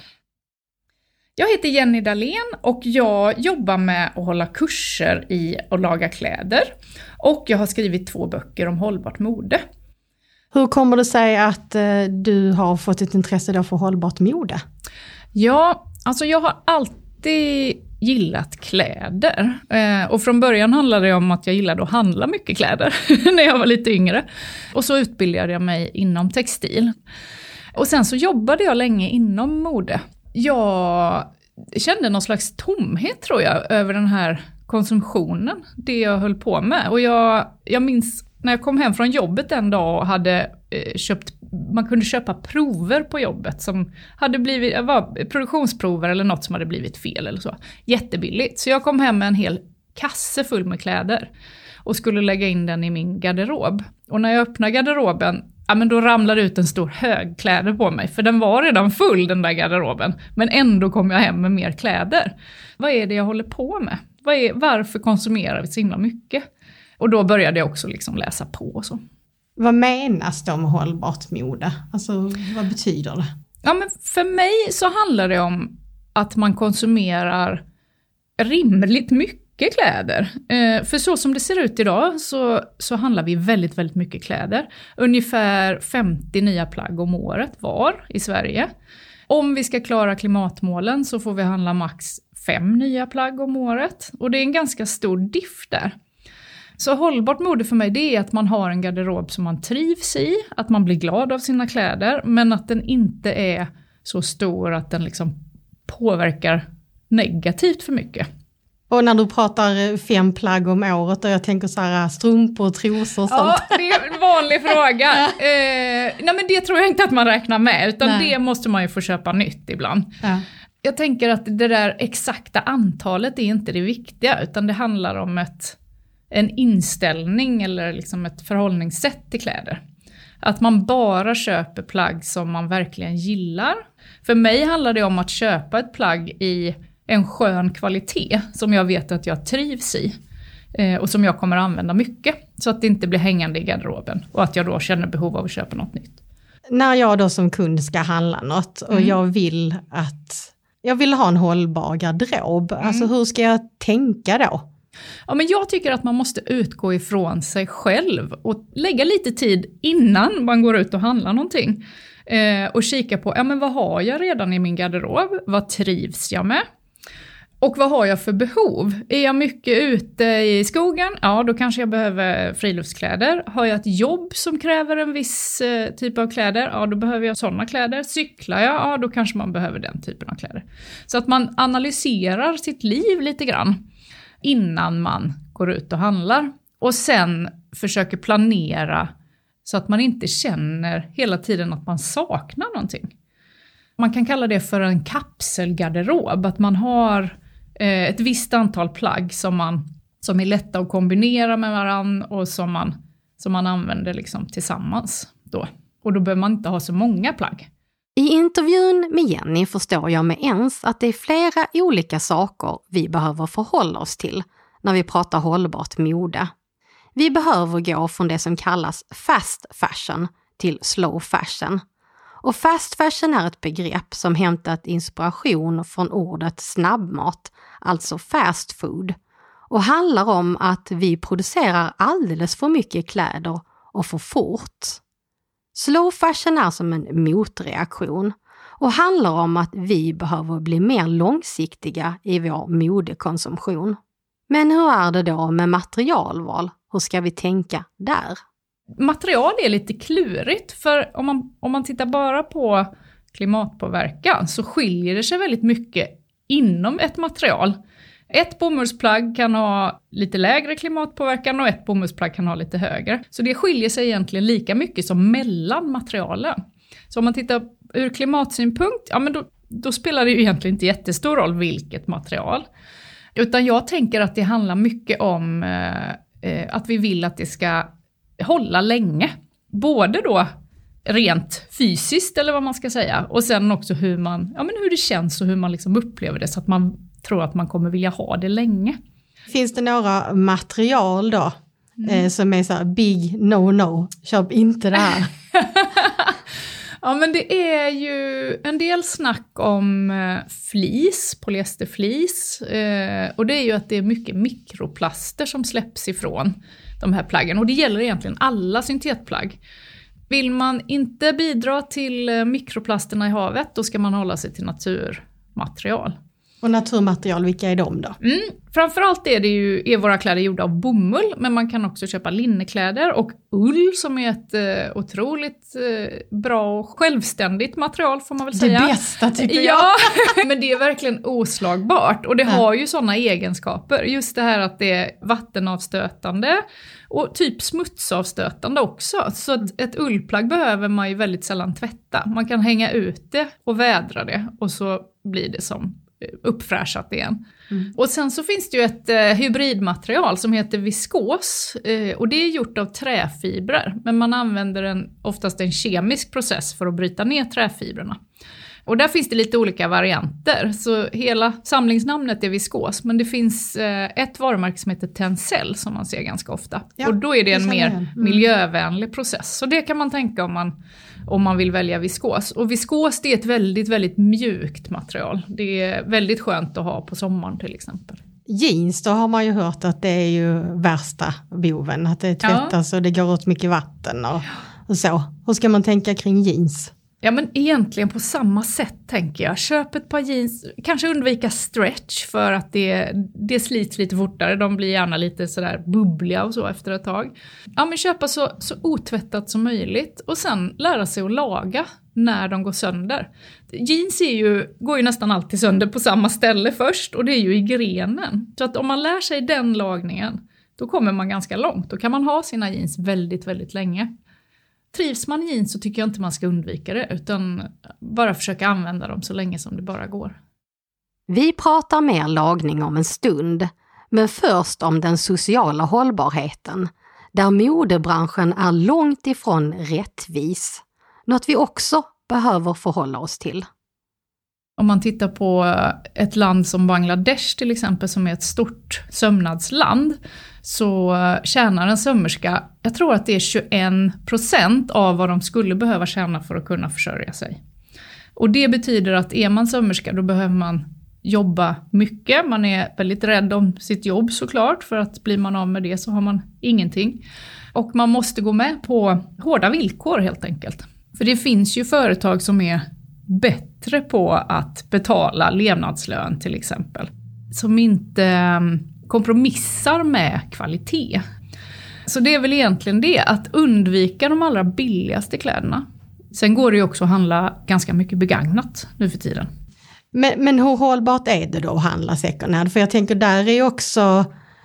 Jag heter Jenny Dahlén och jag jobbar med att hålla kurser i att laga kläder. Och jag har skrivit två böcker om hållbart mode. Hur kommer det sig att eh, du har fått ett intresse då för hållbart mode? Ja, alltså jag har alltid gillat kläder. Eh, och från början handlade det om att jag gillade att handla mycket kläder när jag var lite yngre. Och så utbildade jag mig inom textil. Och sen så jobbade jag länge inom mode. Jag kände någon slags tomhet, tror jag, över den här konsumtionen, det jag höll på med. Och jag, jag minns när jag kom hem från jobbet en dag och hade eh, köpt, man kunde köpa prover på jobbet som hade blivit, var produktionsprover eller något som hade blivit fel eller så. Jättebilligt. Så jag kom hem med en hel kasse full med kläder och skulle lägga in den i min garderob. Och när jag öppnade garderoben, ja, men då ramlade ut en stor hög kläder på mig. För den var redan full, den där garderoben. Men ändå kom jag hem med mer kläder. Vad är det jag håller på med? Vad är, varför konsumerar vi så himla mycket? Och då började jag också liksom läsa på och så. Vad menas då med hållbart mode? Alltså, vad betyder det? Ja, men för mig så handlar det om att man konsumerar rimligt mycket kläder. Eh, för så som det ser ut idag så, så handlar vi väldigt, väldigt mycket kläder. Ungefär femtio nya plagg om året var i Sverige. Om vi ska klara klimatmålen så får vi handla max fem nya plagg om året. Och det är en ganska stor diff där. Så hållbart mode för mig, det är att man har en garderob som man trivs i. Att man blir glad av sina kläder. Men att den inte är så stor att den liksom påverkar negativt för mycket. Och när du pratar fem plagg om året och jag tänker så här strumpor, trosor och sånt. Ja, det är en vanlig fråga. eh, nej men det tror jag inte att man räknar med. Utan nej. Det måste man ju få köpa nytt ibland. Ja. Jag tänker att det där exakta antalet är inte det viktiga. Utan det handlar om ett, en inställning eller liksom ett förhållningssätt till kläder. Att man bara köper plagg som man verkligen gillar. För mig handlar det om att köpa ett plagg i en skön kvalitet som jag vet att jag trivs i eh, och som jag kommer att använda mycket så att det inte blir hängande i garderoben och att jag då känner behov av att köpa något nytt. När jag då som kund ska handla något och mm. jag vill att jag vill ha en hållbar garderob, mm. alltså hur ska jag tänka då? Ja, men jag tycker att man måste utgå ifrån sig själv och lägga lite tid innan man går ut och handlar någonting eh, och kika på, ja men vad har jag redan i min garderob? Vad trivs jag med? Och vad har jag för behov? Är jag mycket ute i skogen? Ja, då kanske jag behöver friluftskläder. Har jag ett jobb som kräver en viss eh, typ av kläder? Ja, då behöver jag sådana kläder. Cyklar jag? Ja, då kanske man behöver den typen av kläder. Så att man analyserar sitt liv lite grann innan man går ut och handlar. Och sen försöker planera så att man inte känner hela tiden att man saknar någonting. Man kan kalla det för en kapselgarderob. Att man har ett visst antal plagg som, man, som är lätta att kombinera med varann och som man, som man använder liksom tillsammans då. Och då behöver man inte ha så många plagg. I intervjun med Jenny förstår jag med ens att det är flera olika saker vi behöver förhålla oss till när vi pratar hållbart mode. Vi behöver gå från det som kallas fast fashion till slow fashion. Och fast fashion är ett begrepp som hämtat inspiration från ordet snabbmat, alltså fast food, och handlar om att vi producerar alldeles för mycket kläder och för fort. Slow fashion är som en motreaktion och handlar om att vi behöver bli mer långsiktiga i vår modekonsumtion. Men hur är det då med materialval? Hur ska vi tänka där? Material är lite klurigt, för om man, om man tittar bara på klimatpåverkan så skiljer det sig väldigt mycket inom ett material. Ett bomullsplagg kan ha lite lägre klimatpåverkan och ett bomullsplagg kan ha lite högre. Så det skiljer sig egentligen lika mycket som mellan materialen. Så om man tittar ur klimatsynpunkt, ja men då, då spelar det ju egentligen inte jättestor roll vilket material. Utan jag tänker att det handlar mycket om eh, att vi vill att det ska hålla länge. Både då rent fysiskt eller vad man ska säga. Och sen också hur, man, ja men hur det känns och hur man liksom upplever det. Så att man tror att man kommer vilja ha det länge. Finns det några material då mm. eh, som är så här big no-no? Köp inte det här. Ja men det är ju en del snack om eh, flis, polyesterflis. Eh, och det är ju att det är mycket mikroplaster som släpps ifrån de här plaggen. Och det gäller egentligen alla syntetplagg. Vill man inte bidra till mikroplasterna i havet, då ska man hålla sig till naturmaterial. Och naturmaterial, vilka är de då? Mm, framförallt är det ju är våra kläder gjorda av bomull, men man kan också köpa linnekläder och ull som är ett eh, otroligt eh, bra och självständigt material får man väl säga. Det bästa tycker jag. Ja, men det är verkligen oslagbart och det ja. har ju sådana egenskaper. Just det här att det är vattenavstötande och typ smutsavstötande också. Så att ett ullplagg behöver man ju väldigt sällan tvätta. Man kan hänga ut det och vädra det och så blir det som uppfräschat igen. Mm. Och sen så finns det ju ett eh, hybridmaterial som heter viskos eh, och det är gjort av träfibrer, men man använder en, oftast en kemisk process för att bryta ner träfibrerna. Och där finns det lite olika varianter, så hela samlingsnamnet är viskos, men det finns eh, ett varumärke som heter Tencel som man ser ganska ofta. Ja, och då är det en mer mm. miljövänlig process, så det kan man tänka om man om man vill välja viskos. Och viskos det är ett väldigt, väldigt mjukt material. Det är väldigt skönt att ha på sommaren till exempel. Jeans, då har man ju hört att det är ju värsta boven. Att det tvättas ja. och det går åt mycket vatten och, och så. Hur ska man tänka kring jeans? Ja men egentligen på samma sätt tänker jag. Köp ett par jeans, kanske undvika stretch för att det, det slits lite fortare. De blir gärna lite sådär bubbliga och så efter ett tag. Ja men köpa så, så otvättat som möjligt och sen lära sig att laga när de går sönder. Jeans är ju, går ju nästan alltid sönder på samma ställe först och det är ju i grenen. Så att om man lär sig den lagningen då kommer man ganska långt. Då kan man ha sina jeans väldigt, väldigt länge. Trivs man i jeans så tycker jag inte man ska undvika det utan bara försöka använda dem så länge som det bara går. Vi pratar mer lagning om en stund, men först om den sociala hållbarheten, där modebranschen är långt ifrån rättvis. Något vi också behöver förhålla oss till. Om man tittar på ett land som Bangladesh till exempel som är ett stort sömnadsland så tjänar en sömmerska, jag tror att det är tjugoen procent av vad de skulle behöva tjäna för att kunna försörja sig. Och det betyder att är man sömmerska då behöver man jobba mycket. Man är väldigt rädd om sitt jobb såklart för att blir man av med det så har man ingenting. Och man måste gå med på hårda villkor helt enkelt. För det finns ju företag som är bättre på att betala levnadslön till exempel. som inte kompromissar med kvalitet. Så det är väl egentligen det, att undvika de allra billigaste kläderna. Sen går det ju också att handla ganska mycket begagnat nu för tiden. Men, men hur hållbart är det då att handla second hand? För jag tänker där är ju också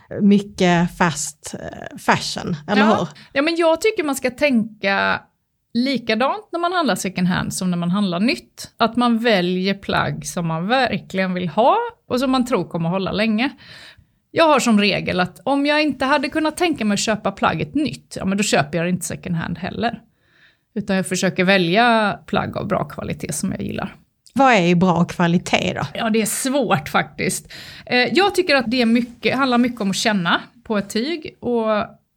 mycket fast fashion, eller ja. hur? Ja, men jag tycker man ska tänka likadant när man handlar second hand som när man handlar nytt. Att man väljer plagg som man verkligen vill ha och som man tror kommer hålla länge. Jag har som regel att om jag inte hade kunnat tänka mig att köpa plagget nytt, ja men då köper jag det inte second hand heller. Utan jag försöker välja plagg av bra kvalitet som jag gillar. Vad är bra kvalitet då? Ja, det är svårt faktiskt. Jag tycker att det är mycket, handlar mycket om att känna på ett tyg. Och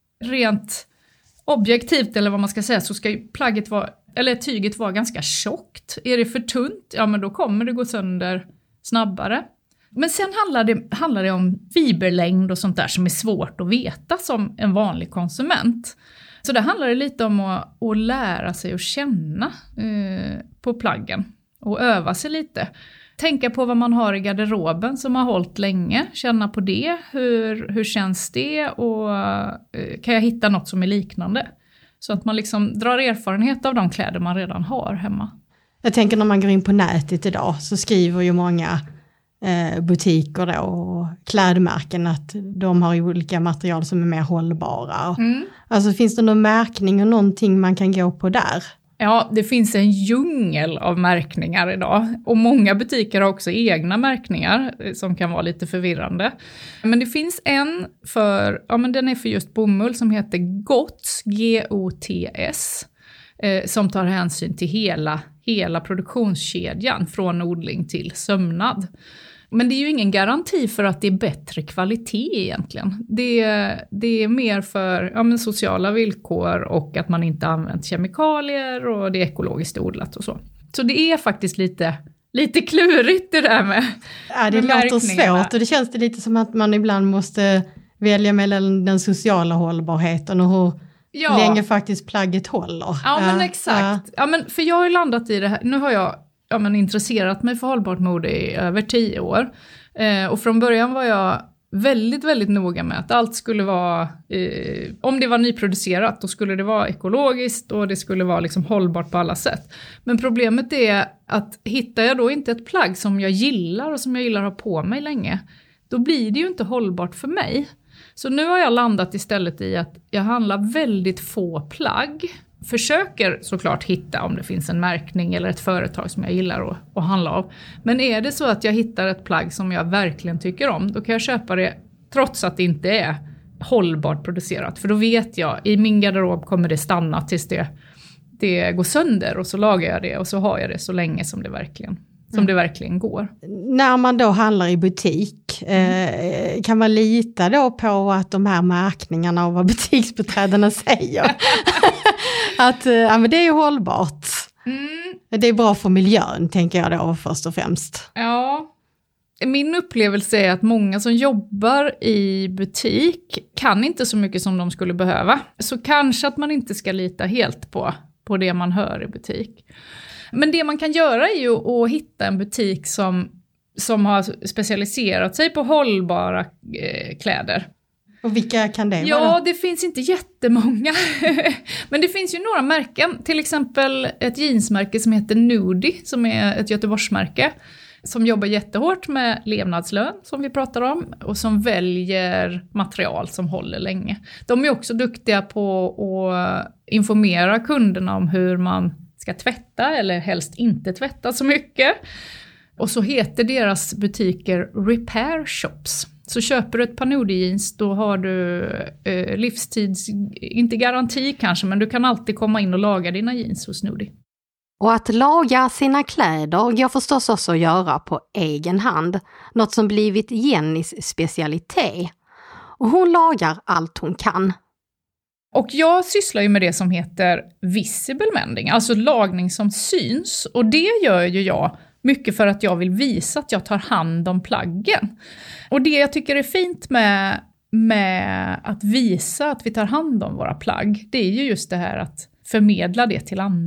rent objektivt, eller vad man ska säga, så ska ju plagget vara, eller tyget vara ganska tjockt. Är det för tunt, ja men då kommer det gå sönder snabbare. Men sen handlar det, handlar det om fiberlängd och sånt där som är svårt att veta som en vanlig konsument. Så det handlar det lite om att, att lära sig att känna eh, på plaggen och öva sig lite. Tänka på vad man har i garderoben som har hållit länge, känna på det, hur, hur känns det och eh, kan jag hitta något som är liknande. Så att man liksom drar erfarenhet av de kläder man redan har hemma. Jag tänker när man går in på nätet idag så skriver ju många eh, butiker då och klädmärken att de har olika material som är mer hållbara. Mm. Alltså finns det någon märkning och någonting man kan gå på där? Ja, det finns en djungel av märkningar idag. Och många butiker har också egna märkningar som kan vara lite förvirrande. Men det finns en för, ja men den är för just bomull som heter G O T S, G O T S. Eh, som tar hänsyn till hela, hela produktionskedjan från odling till sömnad. Men det är ju ingen garanti för att det är bättre kvalitet egentligen. Det är, det är mer för ja, men sociala villkor och att man inte använt kemikalier och det är ekologiskt odlat och så. Så det är faktiskt lite, lite klurigt det där med Ja, det med låter svårt och det känns det lite som att man ibland måste välja mellan den sociala hållbarheten och hur ja. länge faktiskt plagget håller. Ja, men exakt. Ja. Ja, men för jag har ju landat i det här, nu har jag ja, men intresserat mig för hållbart mode i över tio år. Eh, och från början var jag väldigt, väldigt noga med att allt skulle vara, eh, om det var nyproducerat, då skulle det vara ekologiskt och det skulle vara liksom hållbart på alla sätt. Men problemet är att hittar jag då inte ett plagg som jag gillar och som jag gillar att ha på mig länge, då blir det ju inte hållbart för mig. Så nu har jag landat istället i att jag handlar väldigt få plagg. Försöker såklart hitta om det finns en märkning eller ett företag som jag gillar att, att handla av. Men är det så att jag hittar ett plagg som jag verkligen tycker om, då kan jag köpa det trots att det inte är hållbart producerat. För då vet jag, i min garderob kommer det stanna tills det, det går sönder och så lagar jag det och så har jag det så länge som det verkligen, som det verkligen går. När man då handlar i butik, eh, kan man lita då på att de här märkningarna och vad butiksbeträdarna säger? Att ja, men det är ju hållbart. Mm. Det är bra för miljön, tänker jag då först och främst. Ja, min upplevelse är att många som jobbar i butik kan inte så mycket som de skulle behöva. Så kanske att man inte ska lita helt på, på det man hör i butik. Men det man kan göra är ju att hitta en butik som, som har specialiserat sig på hållbara eh, kläder. Och vilka kan det vara? Ja, det finns inte jättemånga. Men det finns ju några märken. Till exempel ett jeansmärke som heter Nudie, som är ett Göteborgsmärke. Som jobbar jättehårt med levnadslön, som vi pratar om. Och som väljer material som håller länge. De är också duktiga på att informera kunderna om hur man ska tvätta. Eller helst inte tvätta så mycket. Och så heter deras butiker Repair Shops. Så köper du ett par Nudie-jeans, då har du eh, livstids, inte garanti kanske, men du kan alltid komma in och laga dina jeans hos Nudie. Och att laga sina kläder går förstås också att göra på egen hand. Något som blivit Jennys specialitet. Och hon lagar allt hon kan. Och jag sysslar ju med det som heter visible mending, alltså lagning som syns. Och det gör ju jag mycket för att jag vill visa att jag tar hand om plaggen. Och det jag tycker är fint med, med att visa att vi tar hand om våra plagg, det är ju just det här att förmedla det till andra.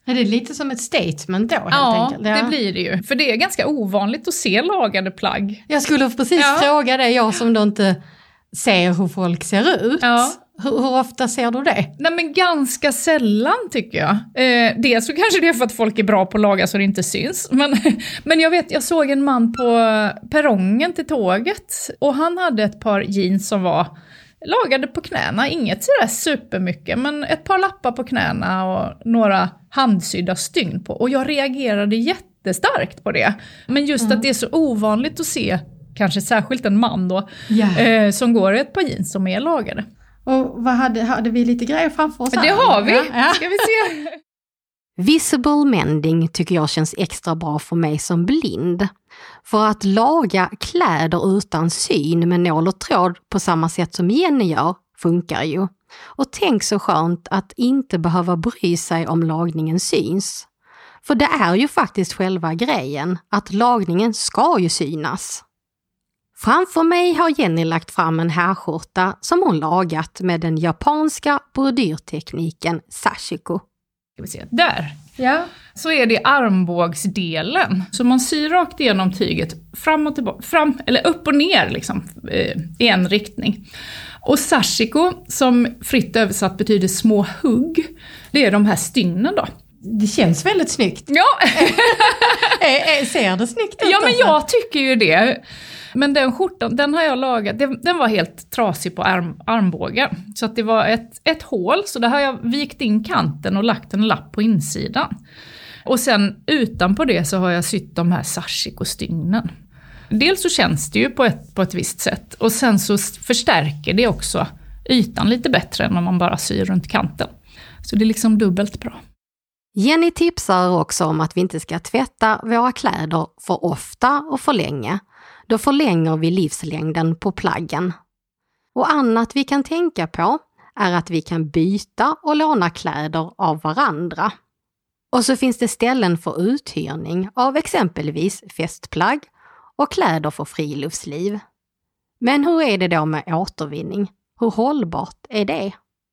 Är det lite som ett statement då helt ja, enkelt? Ja, det blir det ju. För det är ganska ovanligt att se lagade plagg. Jag skulle precis ja. fråga det, jag som då inte ser hur folk ser ut. Ja. Hur, hur ofta ser du det? Nej, men ganska sällan tycker jag. Eh, dels så kanske det är för att folk är bra på att laga så det inte syns. Men, men jag vet, jag såg en man på perrongen till tåget. Och han hade ett par jeans som var lagade på knäna. Inget sådär supermycket, men ett par lappar på knäna och några handsydda stygn på. Och jag reagerade jättestarkt på det. Men just mm. att det är så ovanligt att se, kanske särskilt en man då, yeah. eh, som går i ett par jeans som är lagade. Och vad hade, hade vi lite grejer framför oss? Det här? Har vi, ja. Ska vi se. Visible mending tycker jag känns extra bra för mig som blind. För att laga kläder utan syn med nål och tråd på samma sätt som Jenny gör funkar ju. Och tänk så skönt att inte behöva bry sig om lagningen syns. För det är ju faktiskt själva grejen, att lagningen ska ju synas. Framför mig har Jenny lagt fram en härskjorta som hon lagat med den japanska brodyrtekniken sashiko. Ska vi se, där. Ja. Så är det armbågsdelen. Så man syr rakt igenom tyget fram och tillbaka, fram, eller upp och ner liksom, eh, i en riktning. Och sashiko, som fritt översatt betyder små hugg, det är de här stygnen då. Det känns väldigt snyggt. Ja. Ser det snyggt ut? Ja, men jag tycker ju det. Men den skjortan, den har jag lagat, den, den var helt trasig på arm, armbågen. Så att det var ett, ett hål, så där har jag vikt in kanten och lagt en lapp på insidan. Och sen utanpå det så har jag sytt de här sashiko-stygnen. Dels så känns det ju på ett, på ett visst sätt. Och sen så förstärker det också ytan lite bättre än om man bara syr runt kanten. Så det är liksom dubbelt bra. Jenny tipsar också om att vi inte ska tvätta våra kläder för ofta och för länge. Då förlänger vi livslängden på plaggen. Och annat vi kan tänka på är att vi kan byta och låna kläder av varandra. Och så finns det ställen för uthyrning av exempelvis festplagg och kläder för friluftsliv. Men hur är det då med återvinning? Hur hållbart är det?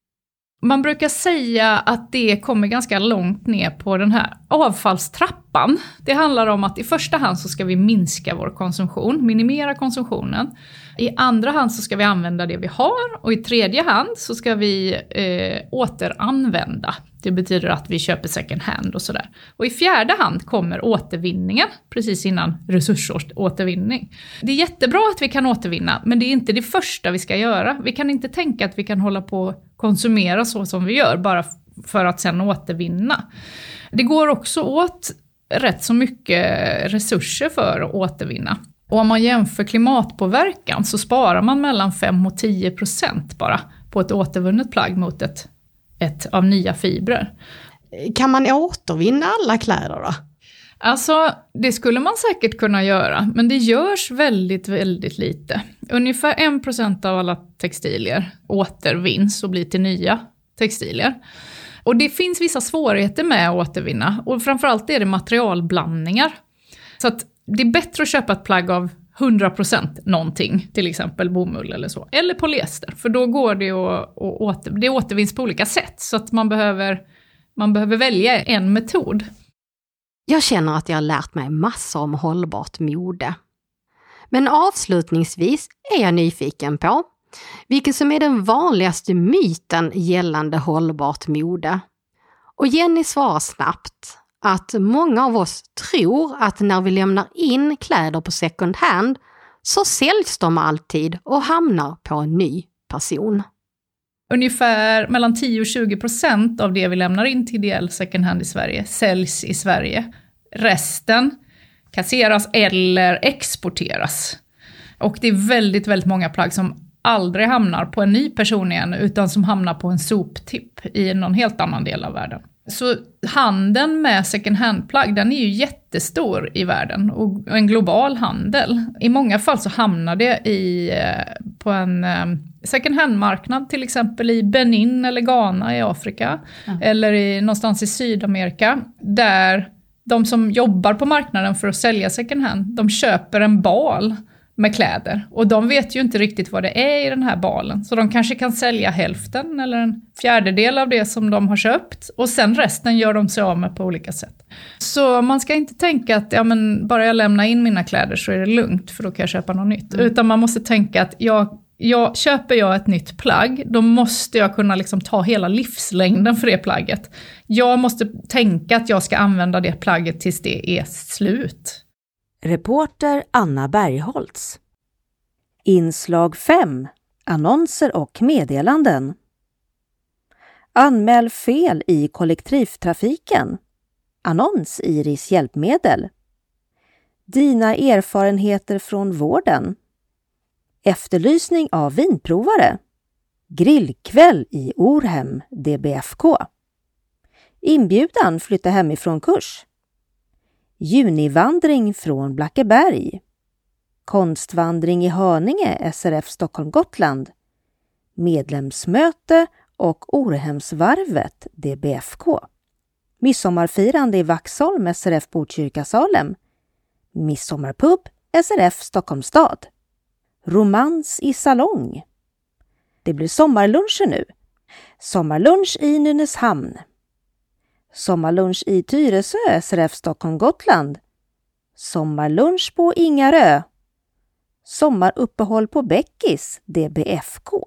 Man brukar säga att det kommer ganska långt ner på den här avfallstrappan. Det handlar om att i första hand så ska vi minska vår konsumtion, minimera konsumtionen. I andra hand så ska vi använda det vi har, och i tredje hand så ska vi eh, återanvända. Det betyder att vi köper second hand och sådär. Och i fjärde hand kommer återvinningen, precis innan resursåtervinning. Det är jättebra att vi kan återvinna, men det är inte det första vi ska göra. Vi kan inte tänka att vi kan hålla på och konsumera så som vi gör bara för att sedan återvinna. Det går också åt rätt så mycket resurser för att återvinna. Och om man jämför klimatpåverkan så sparar man mellan fem och tio procent bara på ett återvunnet plagg mot ett, ett av nya fibrer. Kan man återvinna alla kläder då? Alltså, det skulle man säkert kunna göra, men det görs väldigt, väldigt lite. Ungefär en procent av alla textilier återvinns och blir till nya textilier. Och det finns vissa svårigheter med att återvinna, och framförallt är det materialblandningar. Så att det är bättre att köpa ett plagg av hundra procent någonting, till exempel bomull eller så. Eller polyester, för då går det att, att åter, det återvinns på olika sätt. Så att man behöver, man behöver välja en metod. Jag känner att jag har lärt mig massor om hållbart mode. Men avslutningsvis är jag nyfiken på vilken som är den vanligaste myten gällande hållbart mode. Och Jenny svarar snabbt att många av oss tror att när vi lämnar in kläder på second hand så säljs de alltid och hamnar på en ny person. Ungefär mellan tio och tjugo procent av det vi lämnar in till ideell second hand i Sverige säljs i Sverige. Resten kasseras eller exporteras. Och det är väldigt, väldigt många plagg som aldrig hamnar på en ny person igen, utan som hamnar på en soptipp i någon helt annan del av världen. Så handeln med second hand-plagg, den är ju jättestor i världen, och en global handel. I många fall så hamnar det i, på en second hand-marknad, till exempel i Benin eller Ghana i Afrika, mm. eller i, någonstans i Sydamerika, där de som jobbar på marknaden för att sälja second hand, de köper en bal med kläder. Och de vet ju inte riktigt vad det är i den här balen. Så de kanske kan sälja hälften eller en fjärdedel av det som de har köpt. Och sen resten gör de sig av med på olika sätt. Så man ska inte tänka att ja, men bara jag lämnar in mina kläder så är det lugnt för då kan jag köpa något nytt. Mm. Utan man måste tänka att jag, jag, köper jag ett nytt plagg, då måste jag kunna liksom ta hela livslängden för det plagget. Jag måste tänka att jag ska använda det plagget tills det är slut. Reporter Anna Bergholtz. Inslag fem. Annonser och meddelanden. Anmäl fel i kollektivtrafiken. Annons Iris hjälpmedel. Dina erfarenheter från vården. Efterlysning av vinprovare. Grillkväll i Orhem, D B F K. Inbjudan flytta hemifrån kurs. Junivandring från Blackeberg. Konstvandring i Hörninge, S R F Stockholm Gotland. Medlemsmöte och Orhemsvarvet, D B F K. Midsommarfirande i Vaxholm, S R F Botkyrka Salem. Midsommarpub, S R F Stockholms stad. Romans i salong. Det blir sommarluncher nu. Sommarlunch i Nynäshamn. Sommarlunch i Tyresö, S R F Stockholm Gotland. Sommarlunch på Ingarö. Sommaruppehåll på Bäckis, D B F K.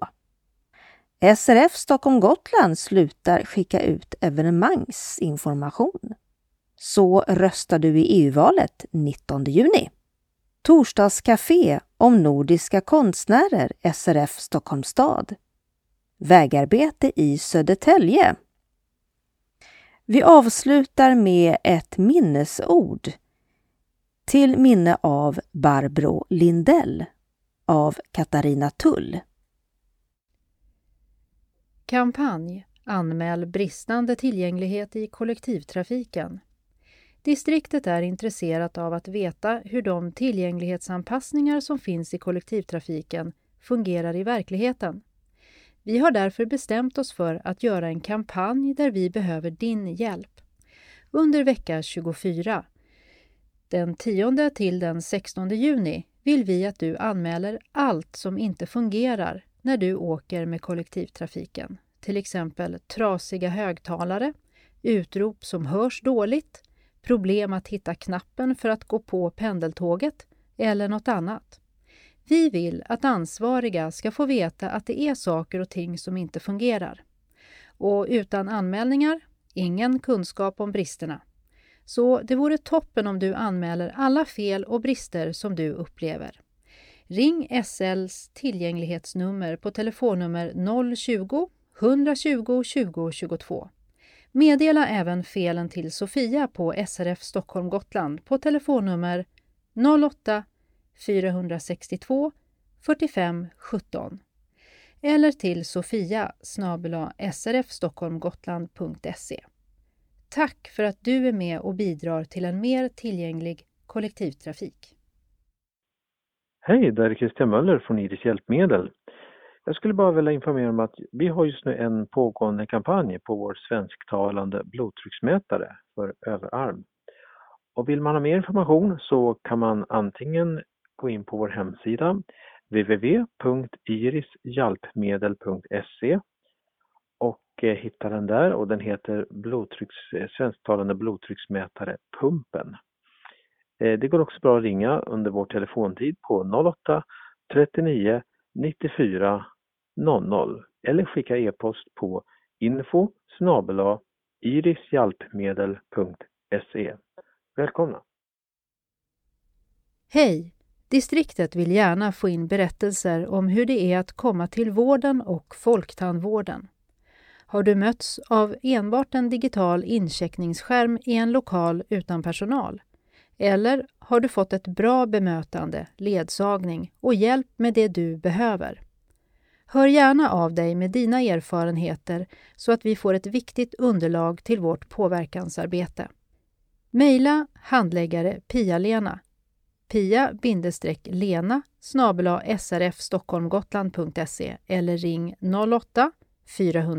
S R F Stockholm Gotland slutar skicka ut evenemangsinformation. Så röstar du i E U-valet nittonde juni. Torsdagscafé om nordiska konstnärer, S R F Stockholms stad. Vägarbete i Södertälje. Vi avslutar med ett minnesord till minne av Barbro Lindell av Katarina Tull. Kampanj: Anmäl bristande tillgänglighet i kollektivtrafiken. Distriktet är intresserat av att veta hur de tillgänglighetsanpassningar som finns i kollektivtrafiken fungerar i verkligheten. Vi har därför bestämt oss för att göra en kampanj där vi behöver din hjälp. Under vecka tjugofyra, den tionde till den sextonde juni, vill vi att du anmäler allt som inte fungerar när du åker med kollektivtrafiken. Till exempel trasiga högtalare, utrop som hörs dåligt, problem att hitta knappen för att gå på pendeltåget eller något annat. Vi vill att ansvariga ska få veta att det är saker och ting som inte fungerar. Och utan anmälningar, ingen kunskap om bristerna. Så det vore toppen om du anmäler alla fel och brister som du upplever. Ring S L:s tillgänglighetsnummer på telefonnummer noll tjugo, etthundratjugo, tjugo tjugotvå. Meddela även felen till Sofia på S R F Stockholm Gotland på telefonnummer noll åtta, fyrahundrasextiotvå, fyrtiofem sjutton eller till sofia snabel-a s r f stockholm gotland punkt se. Tack för att du är med och bidrar till en mer tillgänglig kollektivtrafik. Hej, det är Christian Möller från Iris hjälpmedel. Jag skulle bara vilja informera om att vi har just nu en pågående kampanj på vår svensktalande blodtrycksmätare för överarm. Och vill man ha mer information så kan man antingen gå in på vår hemsida w w w punkt iris hjälpmedel punkt se och hitta den där, och den heter blodtrycks, svensktalande blodtrycksmätare Pumpen. Det går också bra att ringa under vår telefontid på noll åtta, trettionio, nittiofyra, noll noll eller skicka e-post på info snabel-a irishjälpmedel punkt se. Välkomna! Hej! Distriktet vill gärna få in berättelser om hur det är att komma till vården och folktandvården. Har du mötts av enbart en digital incheckningsskärm i en lokal utan personal? Eller har du fått ett bra bemötande, ledsagning och hjälp med det du behöver? Hör gärna av dig med dina erfarenheter så att vi får ett viktigt underlag till vårt påverkansarbete. Maila handläggare Pia-Lena pia-lena snabel-a s r f stockholm gotland punkt se eller ring noll åtta,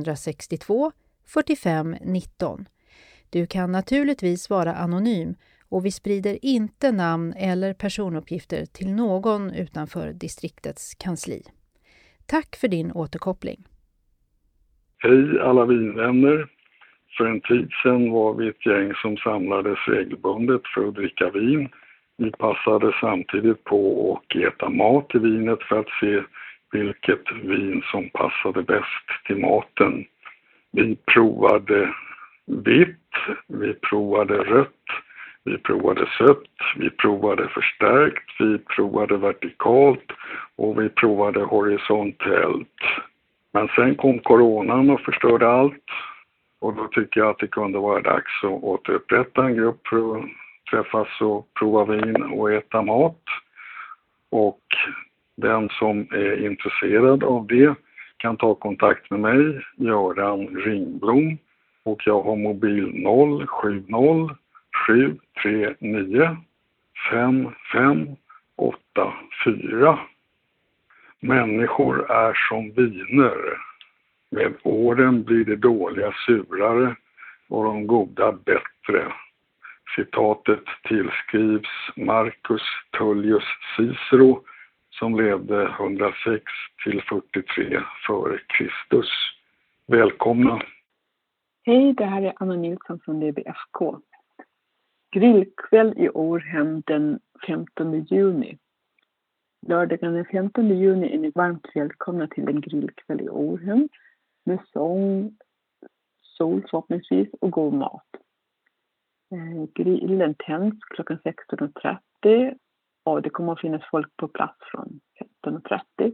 fyrahundrasextiotvå, fyrtiofem nitton. Du kan naturligtvis vara anonym och vi sprider inte namn eller personuppgifter till någon utanför distriktets kansli. Tack för din återkoppling. Hej alla vinvänner. För en tid sedan var vi ett gäng som samlades regelbundet för att dricka vin. Vi passade samtidigt på att äta mat i vinet för att se vilket vin som passade bäst till maten. Vi provade vitt, vi provade rött, vi provade sött, vi provade förstärkt, vi provade vertikalt och vi provade horisontellt. Men sen kom coronan och förstörde allt. Och då tycker jag att det kunde vara dags att återupprätta en grupp för att träffas och prova vin och äta mat. Och den som är intresserad av det kan ta kontakt med mig, Göran Ringblom. Och jag har mobil noll sju noll sju tre nio fem fem åtta fyra. Människor är som viner. Med åren blir det dåliga surare och de goda bättre. Citatet tillskrivs Marcus Tullius Cicero som levde hundrasex till fyrtiotre före Kristus. Välkomna! Hej, det här är Anna Nilsson från D B F K. Grillkväll i Århem den femtonde juni. Lördagen den femtonde juni är ni varmt välkomna till en grillkväll i Århem med sång, sol förhoppningsvis och god mat. Eh, grillen tänds klockan sexton trettio och det kommer att finnas folk på plats från femton trettio.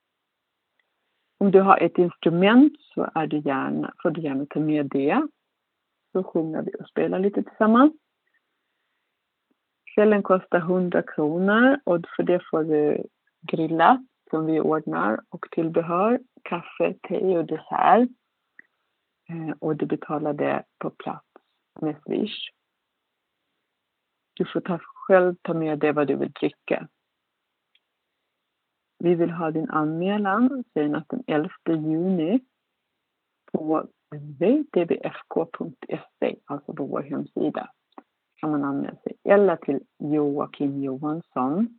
Om du har ett instrument så är du gärna, får du gärna ta med det. Så sjunger vi och spelar lite tillsammans. Kvällen kostar hundra kronor och för det får du grilla som vi ordnar och tillbehör, kaffe, te och dessert. Eh, och du betalar det på plats med Swish. Du får ta, själv ta med det vad du vill dricka. Vi vill ha din anmälan senast den elfte juni på w w w punkt d b f k punkt se, alltså på vår hemsida. Kan man anmäla sig eller till Joakim Johansson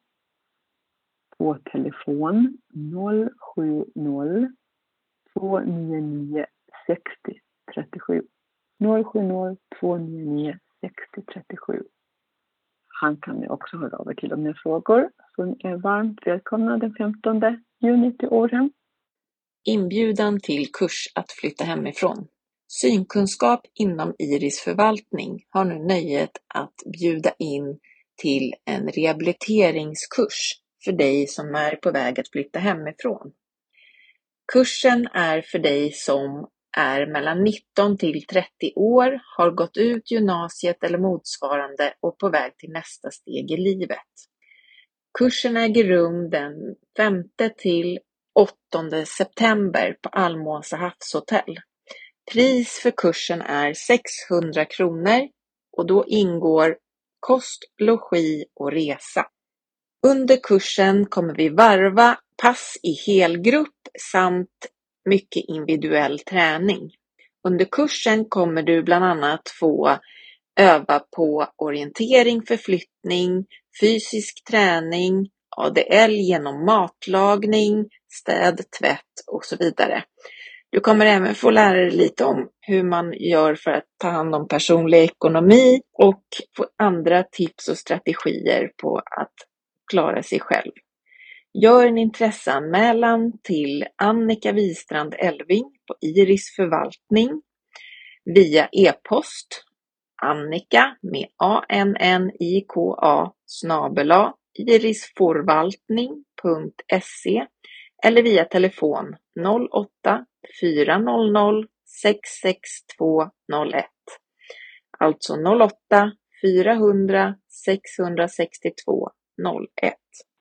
på telefon noll sju noll två nio nio sex noll tre sju noll sju noll två nio nio sex noll tre sju. Han kan ni också höra över till om ni frågor. Så ni är varmt välkomna den femtonde juni till Århem. Inbjudan till kurs att flytta hemifrån. Synkunskap inom Iris förvaltning har nu nöjet att bjuda in till en rehabiliteringskurs för dig som är på väg att flytta hemifrån. Kursen är för dig som är mellan nitton till trettio år, har gått ut gymnasiet eller motsvarande och på väg till nästa steg i livet. Kursen äger rum den femte till åttonde september på Almåsa havshotell. Pris för kursen är sexhundra kronor och då ingår kost, logi och resa. Under kursen kommer vi varva pass i helgrupp samt mycket individuell träning. Under kursen kommer du bland annat få öva på orientering, förflyttning, fysisk träning, A D L genom matlagning, städ, tvätt och så vidare. Du kommer även få lära dig lite om hur man gör för att ta hand om personlig ekonomi och få andra tips och strategier på att klara sig själv. Gör en intresseanmälan till Annika Wistrand Elving på Iris förvaltning via e-post Annika med a n n i k a snabel-a irisforvaltning punkt se eller via telefon noll åtta fyra noll noll sex sex två noll ett. Alltså noll åtta fyra hundra sex sex två noll ett.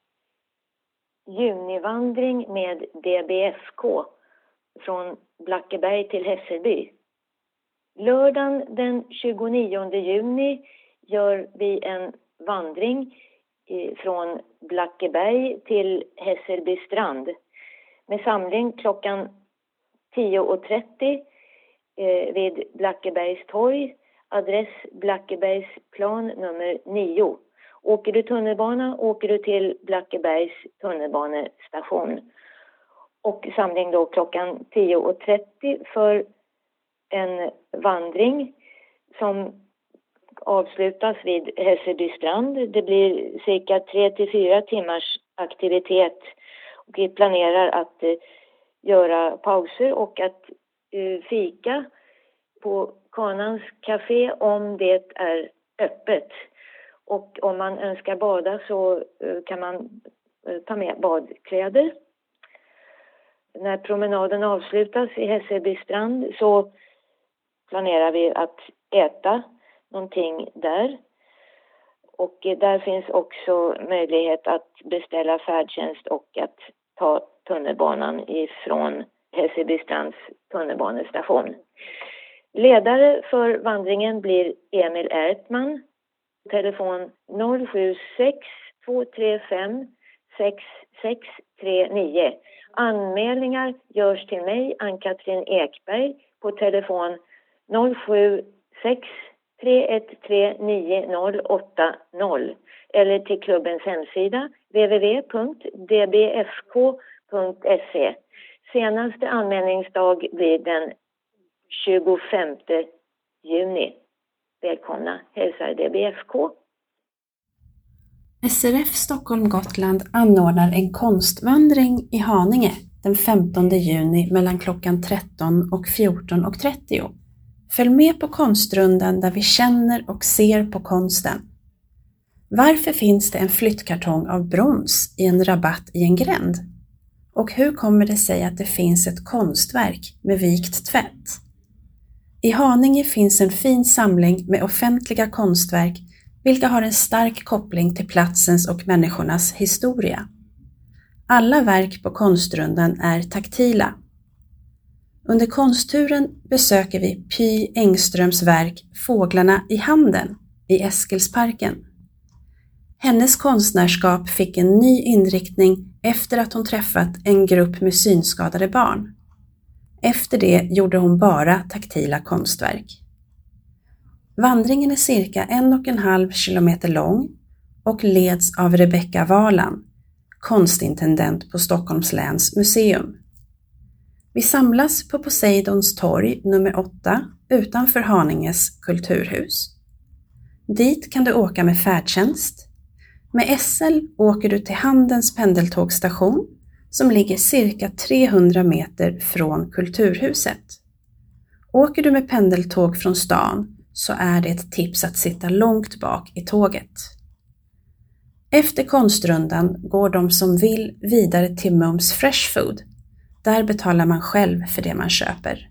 Junivandring med D B F K från Blackeberg till Hässelby. Lördagen den tjugonionde juni gör vi en vandring från Blackeberg till Hässelby strand med samling klockan tio och trettio vid Blackebergs torg. Adress Blackebergsplan nummer nio. Åker du tunnelbana åker du till Blackebergs tunnelbanestation. Och samling då klockan tio och trettio för en vandring som avslutas vid Hässelby strand. Det blir cirka tre till fyra timmars aktivitet. Och vi planerar att eh, göra pauser och att eh, fika på Kanans café om det är öppet. Och om man önskar bada så eh, kan man eh, ta med badkläder. När promenaden avslutas i Hässelby strand så planerar vi att äta någonting där. Och där finns också möjlighet att beställa färdtjänst och att ta tunnelbanan ifrån Hässelby strands tunnelbanestation. Ledare för vandringen blir Emil Ertman. Telefon noll sju sex två tre fem sex sex tre nio. Anmälningar görs till mig, Ann-Katrin Ekberg, på telefon noll sju sex tre ett tre nio noll åtta noll eller till klubbens hemsida w w w punkt d b f k punkt se. Senaste anmälningsdag blir den tjugofemte juni. Välkomna, hälsar D B F K. S R F Stockholm Gotland anordnar en konstvandring i Haninge den femtonde juni mellan klockan tretton och fjorton och trettio. Följ med på konstrundan där vi känner och ser på konsten. Varför finns det en flyttkartong av brons i en rabatt i en gränd? Och hur kommer det sig att det finns ett konstverk med vikt tvätt? I Haninge finns en fin samling med offentliga konstverk vilka har en stark koppling till platsens och människornas historia. Alla verk på konstrundan är taktila. Under konstturen besöker vi Py Engströms verk Fåglarna i handen i Eskilsparken. Hennes konstnärskap fick en ny inriktning efter att hon träffat en grupp med synskadade barn. Efter det gjorde hon bara taktila konstverk. Vandringen är cirka en och en halv kilometer lång och leds av Rebecka Valan, konstintendent på Stockholms läns museum. Vi samlas på Poseidons torg nummer åtta utanför Haninges kulturhus. Dit kan du åka med färdtjänst. Med S L åker du till Handens pendeltågstation som ligger cirka trehundra meter från kulturhuset. Åker du med pendeltåg från stan så är det ett tips att sitta långt bak i tåget. Efter konstrundan går de som vill vidare till Mums Fresh Food. Där betalar man själv för det man köper.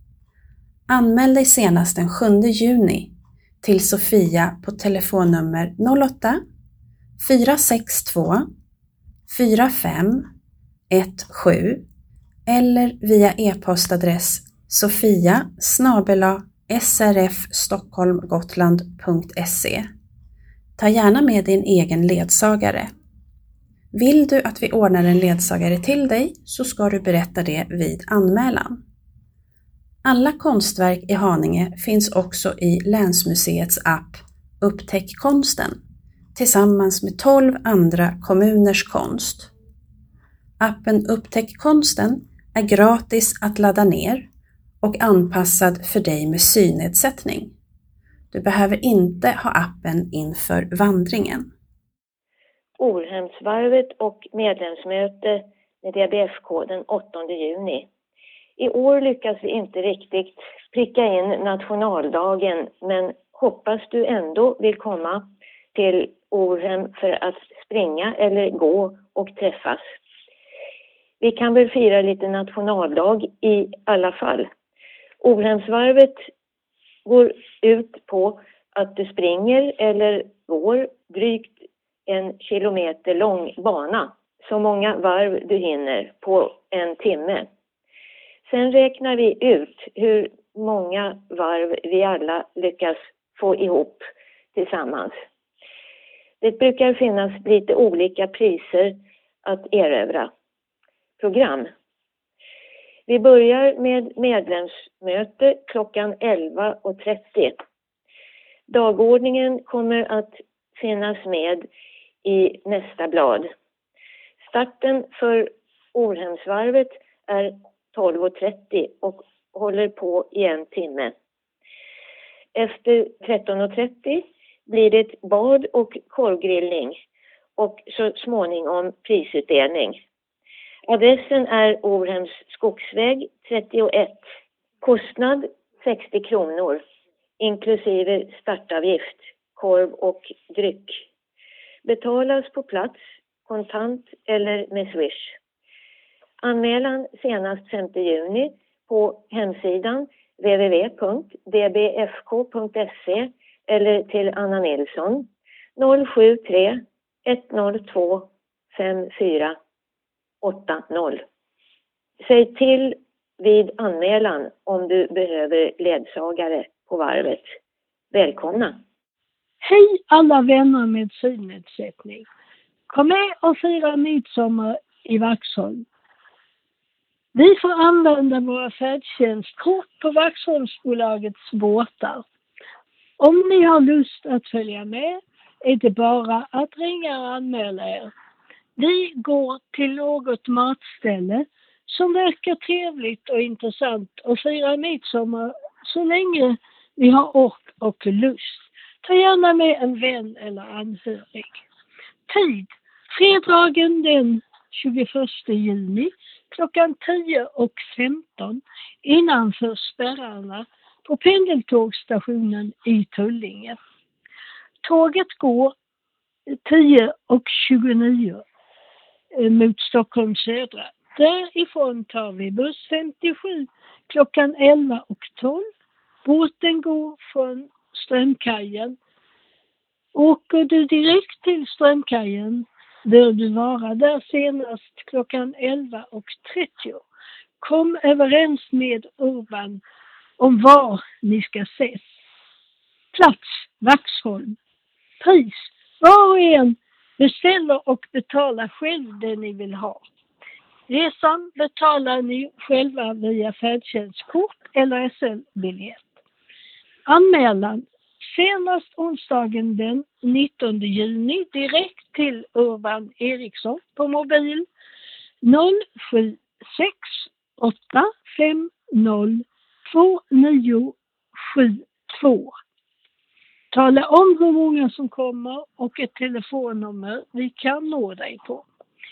Anmäl dig senast den sjunde juni till Sofia på telefonnummer noll åtta fyra sex två fyra fem ett sju eller via e-postadress sofia snabel-a s r f stockholm gotland punkt se. Ta gärna med din egen ledsagare. Vill du att vi ordnar en ledsagare till dig så ska du berätta det vid anmälan. Alla konstverk i Haninge finns också i Länsmuseets app Upptäck konsten tillsammans med tolv andra kommuners konst. Appen Upptäck konsten är gratis att ladda ner och anpassad för dig med synnedsättning. Du behöver inte ha appen inför vandringen. Orhemsvarvet och medlemsmöte med D B F K den åttonde juni. I år lyckas vi inte riktigt pricka in nationaldagen, men hoppas du ändå vill komma till Orhem för att springa eller gå och träffas. Vi kan väl fira lite nationaldag i alla fall. Orhemsvarvet går ut på att du springer eller går drygt en kilometer lång bana. Så många varv du hinner på en timme. Sen räknar vi ut hur många varv vi alla lyckas få ihop tillsammans. Det brukar finnas lite olika priser att erövra. Program. Vi börjar med medlemsmöte klockan elva och trettio. Dagordningen kommer att finnas med i nästa blad. Starten för Orhemsvarvet är tolv och trettio och håller på i en timme. Efter tretton och trettio blir det ett bad och korvgrillning och så småningom prisutdelning. Adressen är Orhems skogsväg trettioett. Kostnad sextio kronor inklusive startavgift, korv och dryck. Betalas på plats, kontant eller med Swish. Anmälan senast femte juni på hemsidan w w w punkt d b f k punkt se eller till Anna Nilsson noll sju tre ett noll två fem fyra åtta noll. Säg till vid anmälan om du behöver ledsagare på varvet. Välkomna! Hej alla vänner med synnedsättning. Kom med och fira midsommar i Vaxholm. Vi får använda våra färdtjänstkort på Vaxholmsbolagets båtar. Om ni har lust att följa med är det bara att ringa och anmäla er. Vi går till något matställe som verkar trevligt och intressant och firar midsommar så länge vi har ork och lust. Ta gärna med en vän eller anhörig. Tid. Fredagen den tjugoförsta juni klockan tio och femton innanför spärrarna på pendeltågstationen i Tullinge. Tåget går tio och tjugonio mot Stockholm södra. Därifrån tar vi buss femtiosju klockan elva och tolv. Båten går från Strömkajen. Åker du direkt till Strömkajen bör du vara där senast klockan elva och trettio. Kom överens med Urban om var ni ska ses. Plats Vaxholm. Pris. Var och en beställer och betalar själv det ni vill ha. Resan betalar ni själva via färdtjänstkort eller S L-biljett. Anmälan senast onsdagen den nittonde juni direkt till Urban Eriksson på mobil noll sju sex åtta fem noll två nio sju två. Tala om hur många som kommer och ett telefonnummer vi kan nå dig på.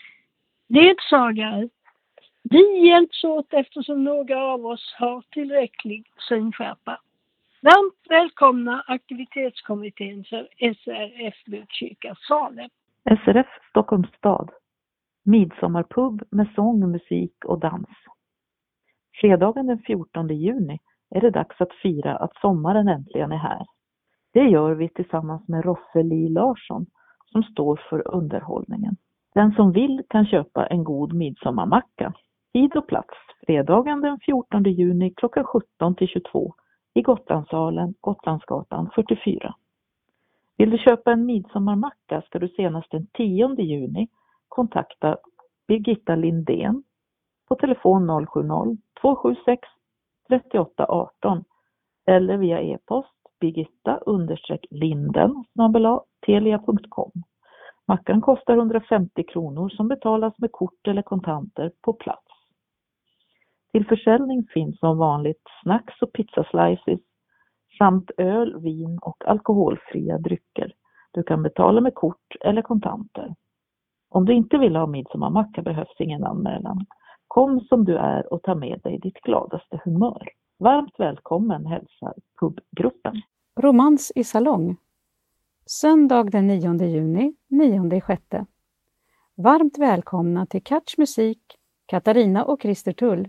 Ledsagare. Vi hjälps åt eftersom några av oss har tillräcklig synskärpa. Varmt välkomna aktivitetskommittén för S R F Botkyrka Salem. S R F Stockholms stad. Midsommarpub med sång, musik och dans. Fredagen den fjortonde juni är det dags att fira att sommaren äntligen är här. Det gör vi tillsammans med Roffe Li Larsson som står för underhållningen. Den som vill kan köpa en god midsommarmacka. Tid och plats fredagen den fjortonde juni klockan sjutton till tjugotvå i Gotlandssalen, Gotlandsgatan fyrtiofyra. Vill du köpa en midsommarmacka ska du senast den tionde juni kontakta Birgitta Lindén på telefon noll sju noll två sju sex tre åtta ett åtta eller via e-post birgitta understreck linden snabel-a telia punkt com. Mackan kostar hundrafemtio kronor som betalas med kort eller kontanter på plats. Till försäljning finns som vanligt snacks och pizzaslices samt öl, vin och alkoholfria drycker. Du kan betala med kort eller kontanter. Om du inte vill ha midsommarmacka behövs ingen anmälan. Kom som du är och ta med dig ditt gladaste humör. Varmt välkommen hälsar pubgruppen. Romans i salong. Söndag den nionde juni, nionde i sjätte. Varmt välkomna till Catch Musik, Katarina och Christer Tull.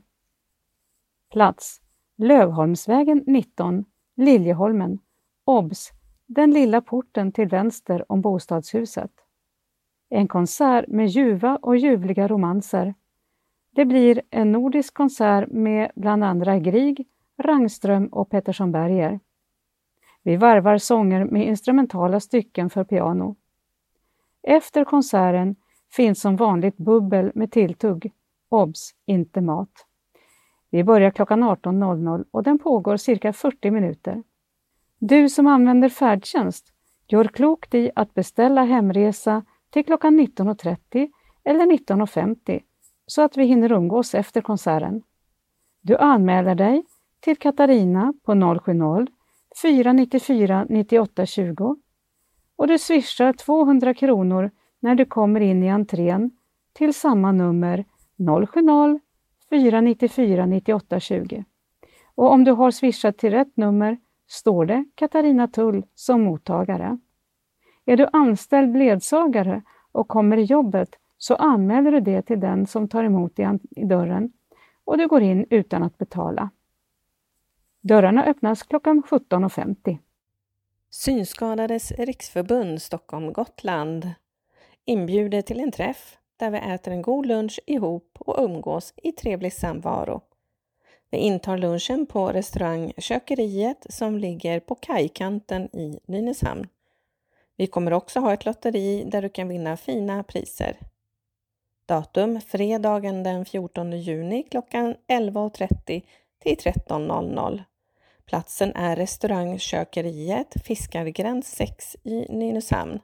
Plats Lövholmsvägen nitton, Liljeholmen. Obs! Den lilla porten till vänster om bostadshuset. En konsert med ljuva och ljuvliga romanser. Det blir en nordisk konsert med bland andra Grieg, Rangström och Pettersson Berger. Vi varvar sånger med instrumentala stycken för piano. Efter konserten finns som vanligt bubbel med tilltugg. Obs! Inte mat. Vi börjar klockan arton och den pågår cirka fyrtio minuter. Du som använder färdtjänst, gör klokt i att beställa hemresa till klockan nitton och trettio eller nitton och femtio så att vi hinner umgås efter konserten. Du anmäler dig till Katarina på noll sju noll, fyra nio fyra, nio åtta två zero och du swishar tvåhundra kronor när du kommer in i entrén till samma nummer noll sju noll, fyra nio fyra, nio åtta två zero. Och om du har swishat till rätt nummer står det Katarina Tull som mottagare. Är du anställd ledsagare och kommer i jobbet så anmäler du det till den som tar emot i, i dörren och du går in utan att betala. Dörrarna öppnas klockan sjutton och femtio. Synskadades riksförbund Stockholm-Gotland inbjuder till en träff där vi äter en god lunch ihop och umgås i trevlig samvaro. Vi intar lunchen på restaurang Kökeriet som ligger på kajkanten i Nynäshamn. Vi kommer också ha ett lotteri där du kan vinna fina priser. Datum fredagen den fjortonde juni klockan elva och trettio till tretton noll noll. Platsen är restaurang Kökeriet, Fiskargräns sex i Nynäshamn.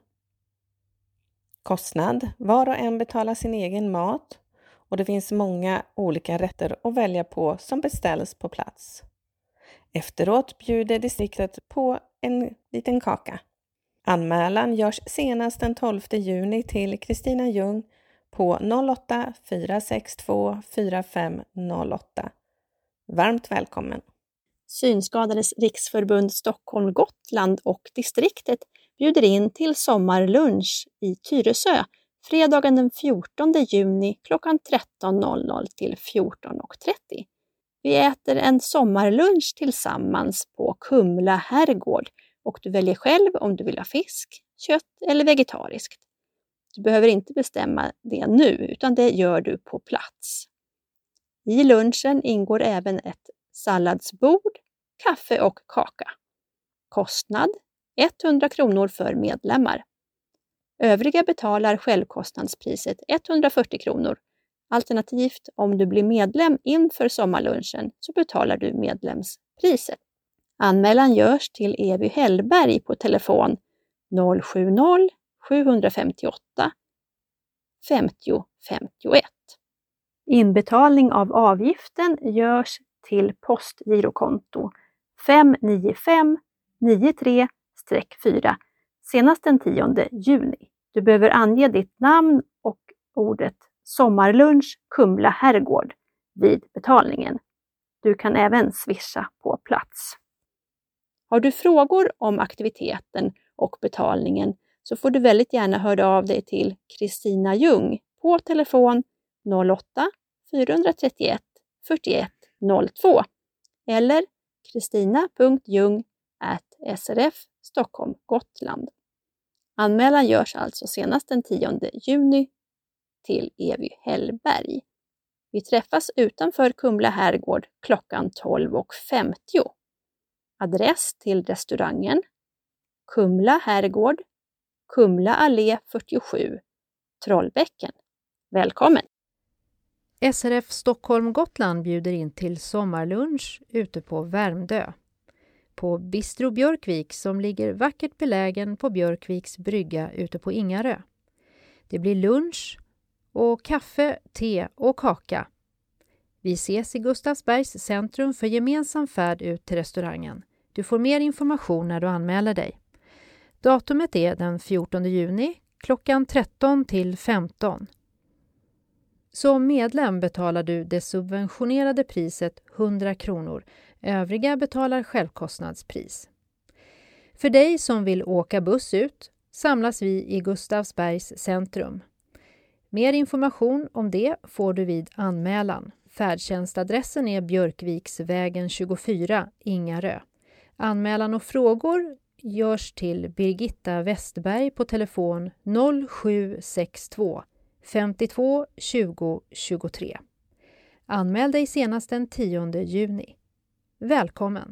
Kostnad, var och en betalar sin egen mat och det finns många olika rätter att välja på som beställs på plats. Efteråt bjuder distriktet på en liten kaka. Anmälan görs senast den tolfte juni till Kristina Ljung på noll åtta fyra sex två fyra fem noll åtta. Varmt välkommen! Synskadades riksförbund Stockholm-Gotland och distriktet bjuder in till sommarlunch i Tyresö fredagen den fjortonde juni klockan tretton noll noll till fjorton och trettio. Vi äter en sommarlunch tillsammans på Kumla herrgård och du väljer själv om du vill ha fisk, kött eller vegetariskt. Du behöver inte bestämma det nu utan det gör du på plats. I lunchen ingår även ett salladsbord, kaffe och kaka. Kostnad hundra kronor för medlemmar. Övriga betalar självkostnadspriset etthundrafyrtio kronor. Alternativt om du blir medlem inför sommarlunchen så betalar du medlemspriset. Anmälan görs till Evy Hellberg på telefon noll sju noll, sju fem åtta, femtio femtioett. Inbetalning av avgiften görs till postgirokonto fem nio fem nio tre fyra senast den tionde juni. Du behöver ange ditt namn och ordet sommarlunch Kumla herrgård vid betalningen. Du kan även swisha på plats. Har du frågor om aktiviteten och betalningen så får du väldigt gärna höra av dig till Kristina Ljung på telefon noll åtta fyra tre ett fyrtioett noll två eller kristina punkt ljung snabel-a s r f stockholm gotland. Anmälan görs alltså senast den tionde juni till Evy Hellberg. Vi träffas utanför Kumla herrgård klockan tolv och femtio. Adress till restaurangen Kumla herrgård, Kumla allé fyrtiosju, Trollbäcken. Välkommen! S R F Stockholm Gotland bjuder in till sommarlunch ute på Värmdö. På Bistro Björkvik som ligger vackert belägen på Björkviks brygga ute på Ingarö. Det blir lunch och kaffe, te och kaka. Vi ses i Gustavsbergs centrum för gemensam färd ut till restaurangen. Du får mer information när du anmäler dig. Datumet är den fjortonde juni klockan tretton till femton. Som medlem betalar du det subventionerade priset hundra kronor. Övriga betalar självkostnadspris. För dig som vill åka buss ut samlas vi i Gustavsbergs centrum. Mer information om det får du vid anmälan. Färdtjänstadressen är Björkviksvägen tjugofyra, Ingarö. Anmälan och frågor görs till Birgitta Westberg på telefon noll sju sex två femtiotvå tjugo tjugotre. Anmäl dig senast den tionde juni. Välkommen!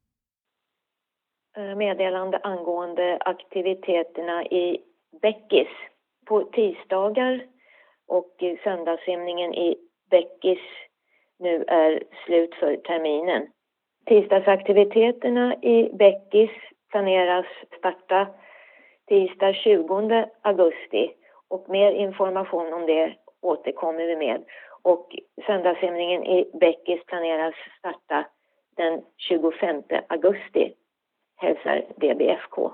Meddelande angående aktiviteterna i Bäckis. På tisdagar och söndagssimningen i Bäckis nu är slut för terminen. Tisdagsaktiviteterna i Bäckis planeras starta tisdag tjugonde augusti och mer information om det återkommer vi med. Och söndagssimningen i Bäckis planeras starta den tjugofemte augusti, hälsar D B F K.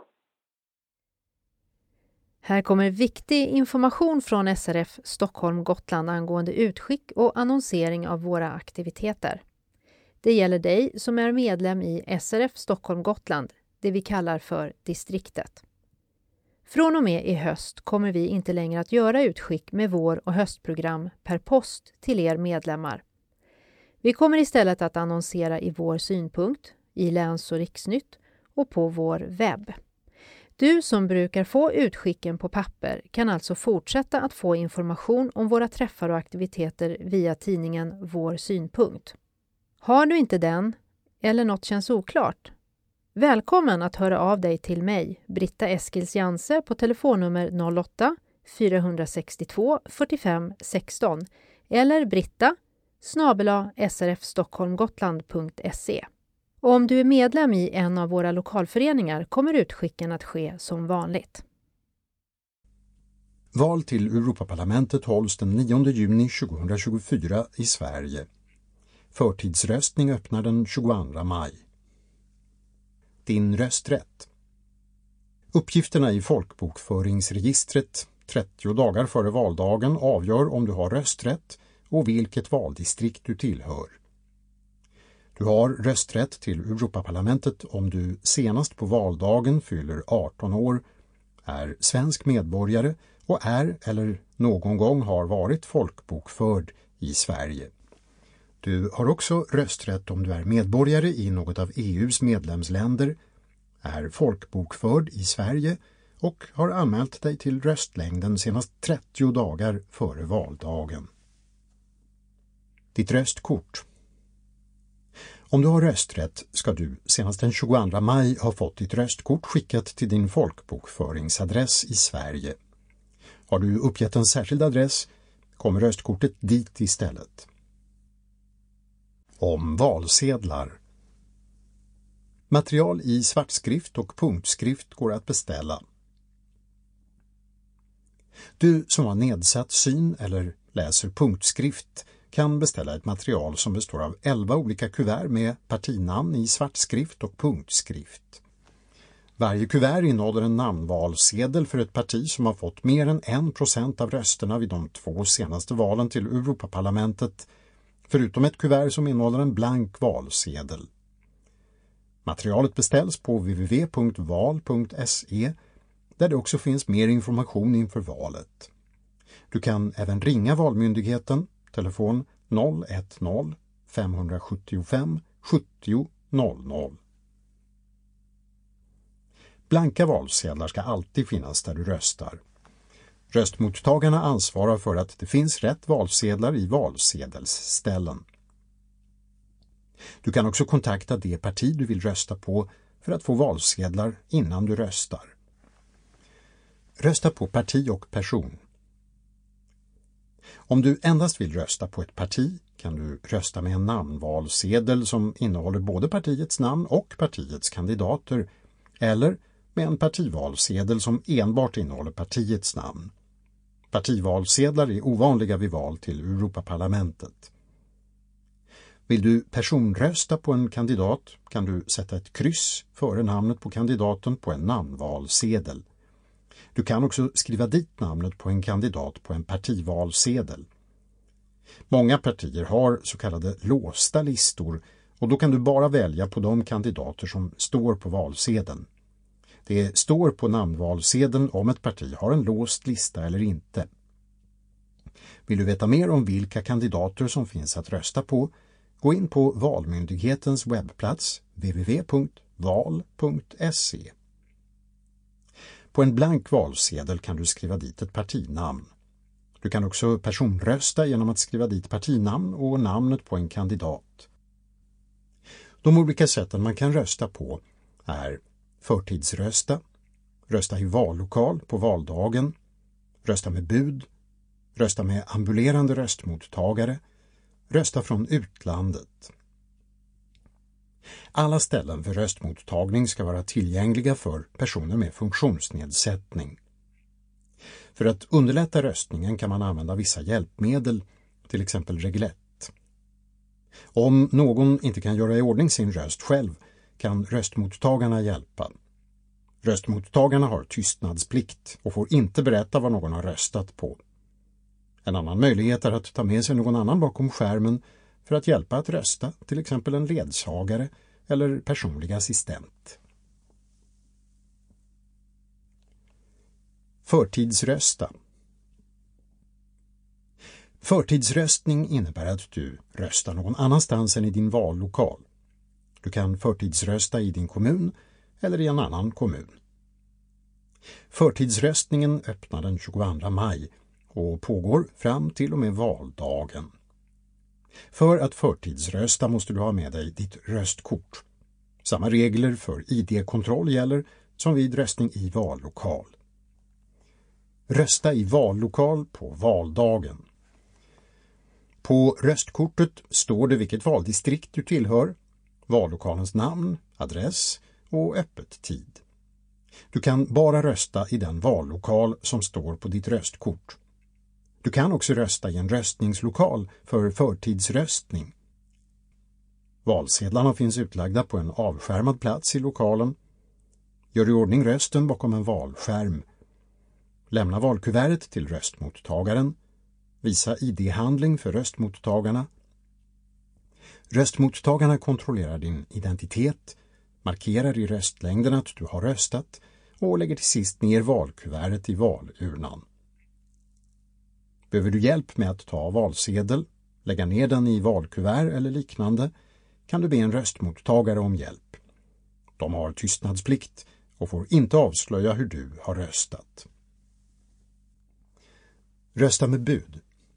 Här kommer viktig information från S R F Stockholm Gotland angående utskick och annonsering av våra aktiviteter. Det gäller dig som är medlem i S R F Stockholm Gotland, det vi kallar för distriktet. Från och med i höst kommer vi inte längre att göra utskick med vår- och höstprogram per post till er medlemmar. Vi kommer istället att annonsera i vår synpunkt, i Läns- och Riksnytt och på vår webb. Du som brukar få utskicken på papper kan alltså fortsätta att få information om våra träffar och aktiviteter via tidningen Vår synpunkt. Har du inte den, eller något känns oklart? Välkommen att höra av dig till mig, Britta Eskils Janse, på telefonnummer noll åtta fyra sex två fyrtiofem sexton eller britta snabel-a srfstockholmgotland punkt se. Och om du är medlem i en av våra lokalföreningar kommer utskicken att ske som vanligt. Val till Europaparlamentet hålls den nionde juni tjugohundratjugofyra i Sverige. Förtidsröstning öppnar den tjugoandra maj. Din rösträtt. Uppgifterna i folkbokföringsregistret trettio dagar före valdagen avgör om du har rösträtt och vilket valdistrikt du tillhör. Du har rösträtt till Europaparlamentet om du senast på valdagen fyller arton år, är svensk medborgare och är eller någon gång har varit folkbokförd i Sverige. Du har också rösträtt om du är medborgare i något av E U:s medlemsländer, är folkbokförd i Sverige och har anmält dig till röstlängden senast trettio dagar före valdagen. Ditt röstkort. Om du har rösträtt ska du senast den tjugoandra maj ha fått ditt röstkort skickat till din folkbokföringsadress i Sverige. Har du uppgett en särskild adress kommer röstkortet dit istället. Om valsedlar. Material i svartskrift och punktskrift går att beställa. Du som har nedsatt syn eller läser punktskrift kan beställa ett material som består av elva olika kuvert med partinamn i svartskrift och punktskrift. Varje kuvert innehåller en namnvalsedel för ett parti som har fått mer än en procent av rösterna vid de två senaste valen till Europaparlamentet, förutom ett kuvert som innehåller en blank valsedel. Materialet beställs på w w w punkt val punkt se där det också finns mer information inför valet. Du kan även ringa Valmyndigheten, telefon noll ett noll fem sju fem sjuttio noll noll. Blanka valsedlar ska alltid finnas där du röstar. Röstmottagarna ansvarar för att det finns rätt valsedlar i valsedelsställen. Du kan också kontakta det parti du vill rösta på för att få valsedlar innan du röstar. Rösta på parti och person. Om du endast vill rösta på ett parti kan du rösta med en namnvalsedel som innehåller både partiets namn och partiets kandidater, eller med en partivalsedel som enbart innehåller partiets namn. Partivalsedlar är ovanliga vid val till Europaparlamentet. Vill du personrösta på en kandidat kan du sätta ett kryss före namnet på kandidaten på en namnvalsedel. Du kan också skriva dit namnet på en kandidat på en partivalsedel. Många partier har så kallade låsta listor och då kan du bara välja på de kandidater som står på valsedeln. Det står på namnvalsedeln om ett parti har en låst lista eller inte. Vill du veta mer om vilka kandidater som finns att rösta på, gå in på Valmyndighetens webbplats w w w punkt val punkt se. På en blank valsedel kan du skriva dit ett partinamn. Du kan också personrösta genom att skriva dit partinamn och namnet på en kandidat. De olika sätten man kan rösta på är förtidsrösta, rösta i vallokal på valdagen, rösta med bud, rösta med ambulerande röstmottagare, rösta från utlandet. Alla ställen för röstmottagning ska vara tillgängliga för personer med funktionsnedsättning. För att underlätta röstningen kan man använda vissa hjälpmedel, till exempel reglett. Om någon inte kan göra i ordning sin röst själv kan röstmottagarna hjälpa. Röstmottagarna har tystnadsplikt och får inte berätta vad någon har röstat på. En annan möjlighet är att ta med sig någon annan bakom skärmen för att hjälpa att rösta, till exempel en ledsagare eller personlig assistent. Förtidsrösta. Förtidsröstning innebär att du röstar någon annanstans än i din vallokal. Du kan förtidsrösta i din kommun eller i en annan kommun. Förtidsröstningen öppnar den tjugoandra maj och pågår fram till och med valdagen. För att förtidsrösta måste du ha med dig ditt röstkort. Samma regler för I D-kontroll gäller som vid röstning i vallokal. Rösta i vallokal på valdagen. På röstkortet står det vilket valdistrikt du tillhör, vallokalens namn, adress och öppettid. Du kan bara rösta i den vallokal som står på ditt röstkort. Du kan också rösta i en röstningslokal för förtidsröstning. Valsedlarna finns utlagda på en avskärmad plats i lokalen. Gör i ordning rösten bakom en valskärm. Lämna valkuvertet till röstmottagaren. Visa I D-handling för röstmottagarna. Röstmottagarna kontrollerar din identitet, markerar i röstlängden att du har röstat och lägger till sist ner valkuvertet i valurnan. Behöver du hjälp med att ta valsedel, lägga ner den i valkuvert eller liknande, kan du be en röstmottagare om hjälp. De har tystnadsplikt och får inte avslöja hur du har röstat. Rösta med bud.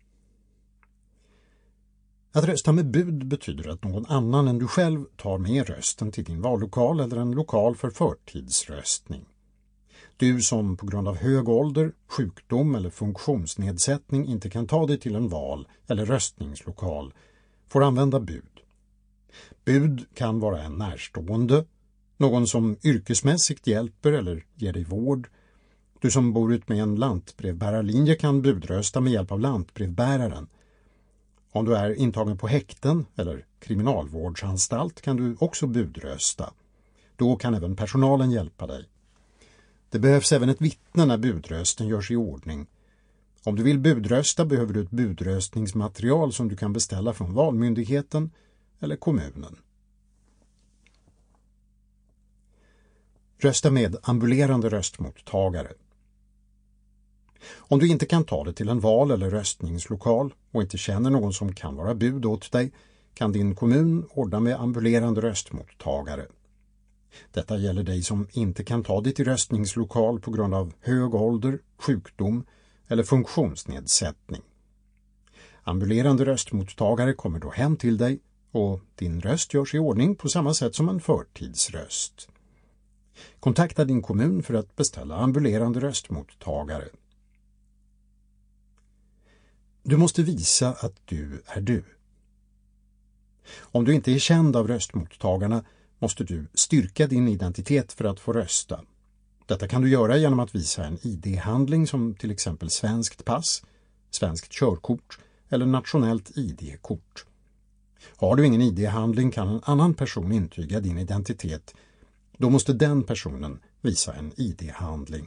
Att rösta med bud betyder att någon annan än du själv tar med rösten till din vallokal eller en lokal för förtidsröstning. Du som på grund av hög ålder, sjukdom eller funktionsnedsättning inte kan ta dig till en val- eller röstningslokal får använda bud. Bud kan vara en närstående, någon som yrkesmässigt hjälper eller ger dig vård. Du som bor ut med en lantbrevbärarlinje kan budrösta med hjälp av lantbrevbäraren. Om du är intagen på häkten eller kriminalvårdsanstalt kan du också budrösta. Då kan även personalen hjälpa dig. Det behövs även ett vittne när budrösten görs i ordning. Om du vill budrösta behöver du ett budröstningsmaterial som du kan beställa från valmyndigheten eller kommunen. Rösta med ambulerande röstmottagare. Om du inte kan ta dig till en val- eller röstningslokal och inte känner någon som kan vara bud åt dig kan din kommun ordna med ambulerande röstmottagare. Detta gäller dig som inte kan ta dig till röstningslokal på grund av hög ålder, sjukdom eller funktionsnedsättning. Ambulerande röstmottagare kommer då hem till dig och din röst görs i ordning på samma sätt som en förtidsröst. Kontakta din kommun för att beställa ambulerande röstmottagare. Du måste visa att du är du. Om du inte är känd av röstmottagarna måste du styrka din identitet för att få rösta. Detta kan du göra genom att visa en I D-handling som till exempel svenskt pass, svenskt körkort eller nationellt I D-kort. Har du ingen I D-handling kan en annan person intyga din identitet. Då måste den personen visa en I D-handling.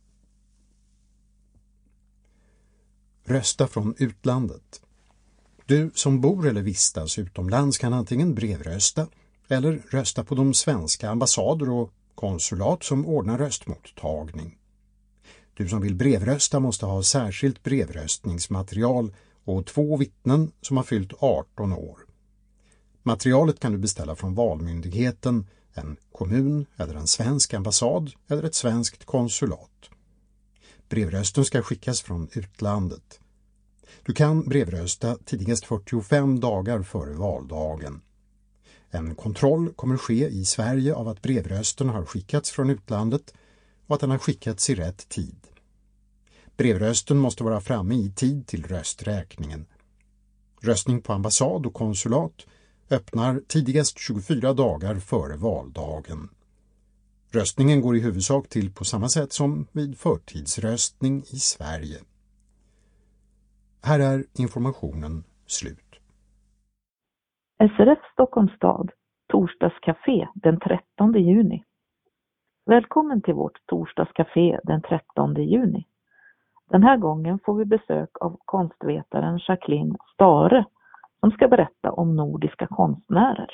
Rösta från utlandet. Du som bor eller vistas utomlands kan antingen brevrösta eller rösta på de svenska ambassader och konsulat som ordnar röstmottagning. Du som vill brevrösta måste ha särskilt brevröstningsmaterial och två vittnen som har fyllt arton år. Materialet kan du beställa från valmyndigheten, en kommun eller en svensk ambassad eller ett svenskt konsulat. Brevrösten ska skickas från utlandet. Du kan brevrösta tidigast fyrtiofem dagar före valdagen. En kontroll kommer ske i Sverige av att brevrösten har skickats från utlandet och att den har skickats i rätt tid. Brevrösten måste vara framme i tid till rösträkningen. Röstning på ambassad och konsulat öppnar tidigast tjugofyra dagar före valdagen. Röstningen går i huvudsak till på samma sätt som vid förtidsröstning i Sverige. Här är informationen slut. S R F Stockholms stad, torsdagscafé den trettonde juni. Välkommen till vårt torsdagscafé den trettonde juni. Den här gången får vi besök av konstvetaren Jacqueline Stare som ska berätta om nordiska konstnärer.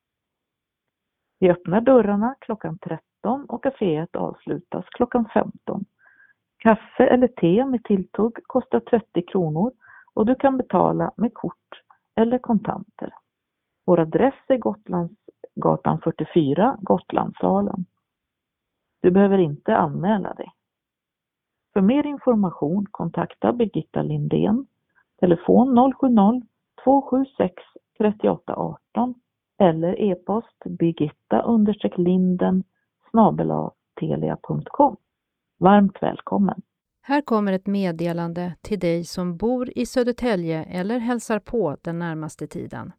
Vi öppnar dörrarna klockan tretton och kaféet avslutas klockan femton. Kaffe eller te med tilltugg kostar trettio kronor och du kan betala med kort eller kontanter. Vår adress är Gotlandsgatan fyrtiofyra, Gotlandssalen. Du behöver inte anmäla dig. För mer information kontakta Birgitta Lindén, telefon noll sju noll två sju sex tre åtta ett åtta eller e-post birgitta understreck linden snabel-a telia punkt com. Varmt välkommen! Här kommer ett meddelande till dig som bor i Södertälje eller hälsar på den närmaste tiden.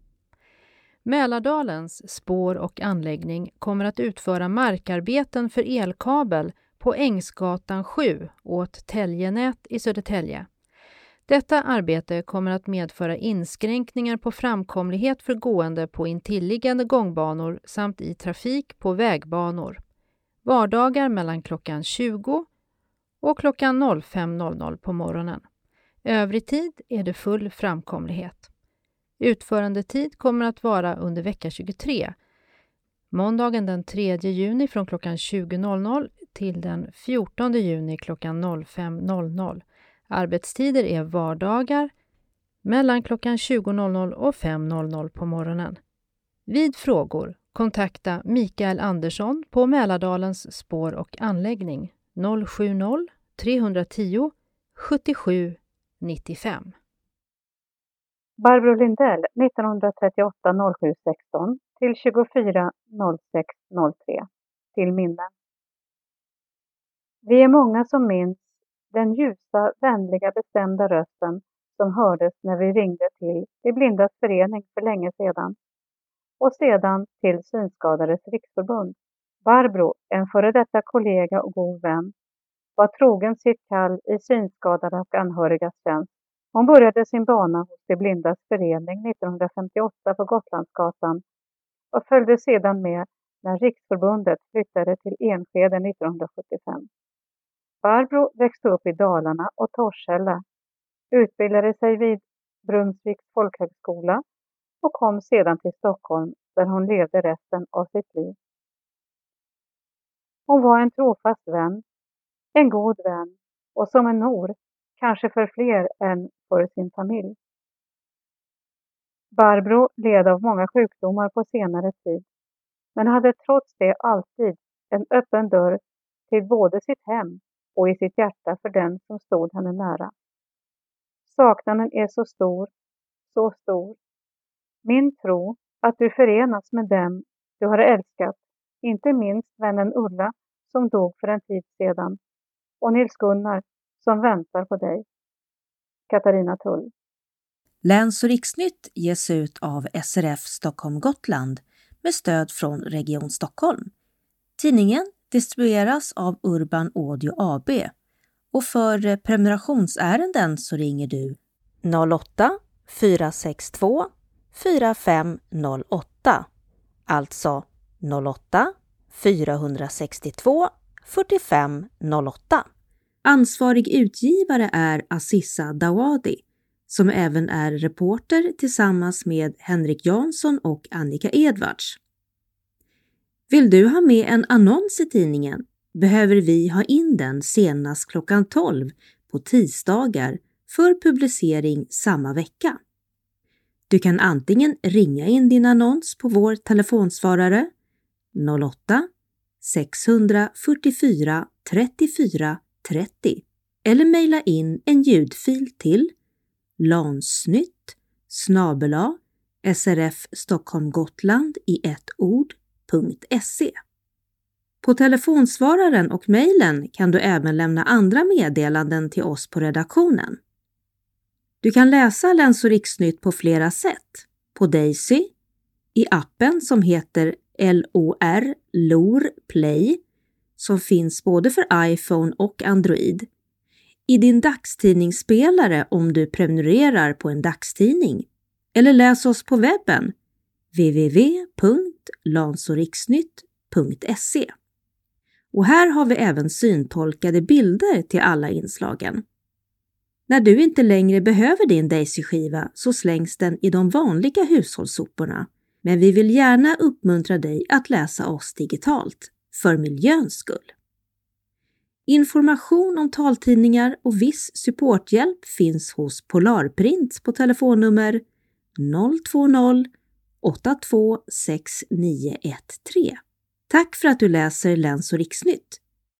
Mälardalens spår- och anläggning kommer att utföra markarbeten för elkabel på Ängsgatan sju åt Täljenät i Södertälje. Detta arbete kommer att medföra inskränkningar på framkomlighet för gående på intilliggande gångbanor samt i trafik på vägbanor. Vardagar mellan klockan tjugo och klockan fem på morgonen. Övrig tid är det full framkomlighet. Utförandetid kommer att vara under vecka tjugotre. Måndagen den tredje juni från klockan tjugo till den fjortonde juni klockan fem. Arbetstider är vardagar mellan klockan tjugo och fem på morgonen. Vid frågor kontakta Mikael Andersson på Mälardalens spår- och anläggning noll sju noll tre tio sjuttiosju nittiofem. Barbro Lindell nittonhundratrettioåtta noll sju sexton till tjugofyra noll sex noll tre till minnen. Vi är många som minns den ljusa, vänliga, bestämda rösten som hördes när vi ringde till De blindas förening för länge sedan och sedan till Synskadades riksförbund. Barbro, en före detta kollega och god vän, var trogen sitt kall i synskadade och anhörigas tjänst. Hon började sin bana hos De blindas förening nittonhundrafemtioåtta på Gotlandsgatan och följde sedan med när Riksförbundet flyttade till Enskede nittonhundrasjuttiofem. Barbro växte upp i Dalarna och Torshälla, utbildade sig vid Brunnsviks folkhögskola och kom sedan till Stockholm där hon levde resten av sitt liv. Hon var en trofast vän, en god vän och som en mor, kanske för fler än för sin familj. Barbro led av många sjukdomar på senare tid, men hade trots det alltid en öppen dörr till både sitt hem och i sitt hjärta för den som stod henne nära. Saknaden är så stor, så stor. Min tro att du förenas med dem du har älskat, inte minst vännen Ulla som dog för en tid sedan och Nils Gunnar som väntar på dig. Katarina Tull. Läns- och riksnytt ges ut av S R F Stockholm Gotland med stöd från Region Stockholm. Tidningen distribueras av Urban Audio A B och för prenumerationsärenden så ringer du noll åtta fyra sex två fyra fem noll åtta, alltså noll åtta fyra sex två fyra fem noll åtta. Ansvarig utgivare är Aziza Dawadi som även är reporter tillsammans med Henrik Jansson och Annika Edvards. Vill du ha med en annons i tidningen behöver vi ha in den senast klockan tolv på tisdagar för publicering samma vecka. Du kan antingen ringa in din annons på vår telefonsvarare noll åtta sex fyra fyra trettiofyra trettio eller mejla in en ljudfil till lansnytt snabel-a srf Stockholm Gotland i ett ord punkt se. På telefonsvararen och mejlen kan du även lämna andra meddelanden till oss på redaktionen. Du kan läsa Läns- och riksnytt på flera sätt. På Daisy, i appen som heter L O R, L O R Play, som finns både för iPhone och Android. I din dagstidningsspelare om du prenumererar på en dagstidning. Eller läs oss på webben w w w punkt lansoriksnytt punkt se. Och här har vi även syntolkade bilder till alla inslagen. När du inte längre behöver din Daisy-skiva så slängs den i de vanliga hushållssoporna. Men vi vill gärna uppmuntra dig att läsa oss digitalt, för miljöns skull. Information om taltidningar och viss supporthjälp finns hos Polarprint på telefonnummer noll två noll åtta två sex nio ett tre. Tack för att du läser Läns- och Riksnytt.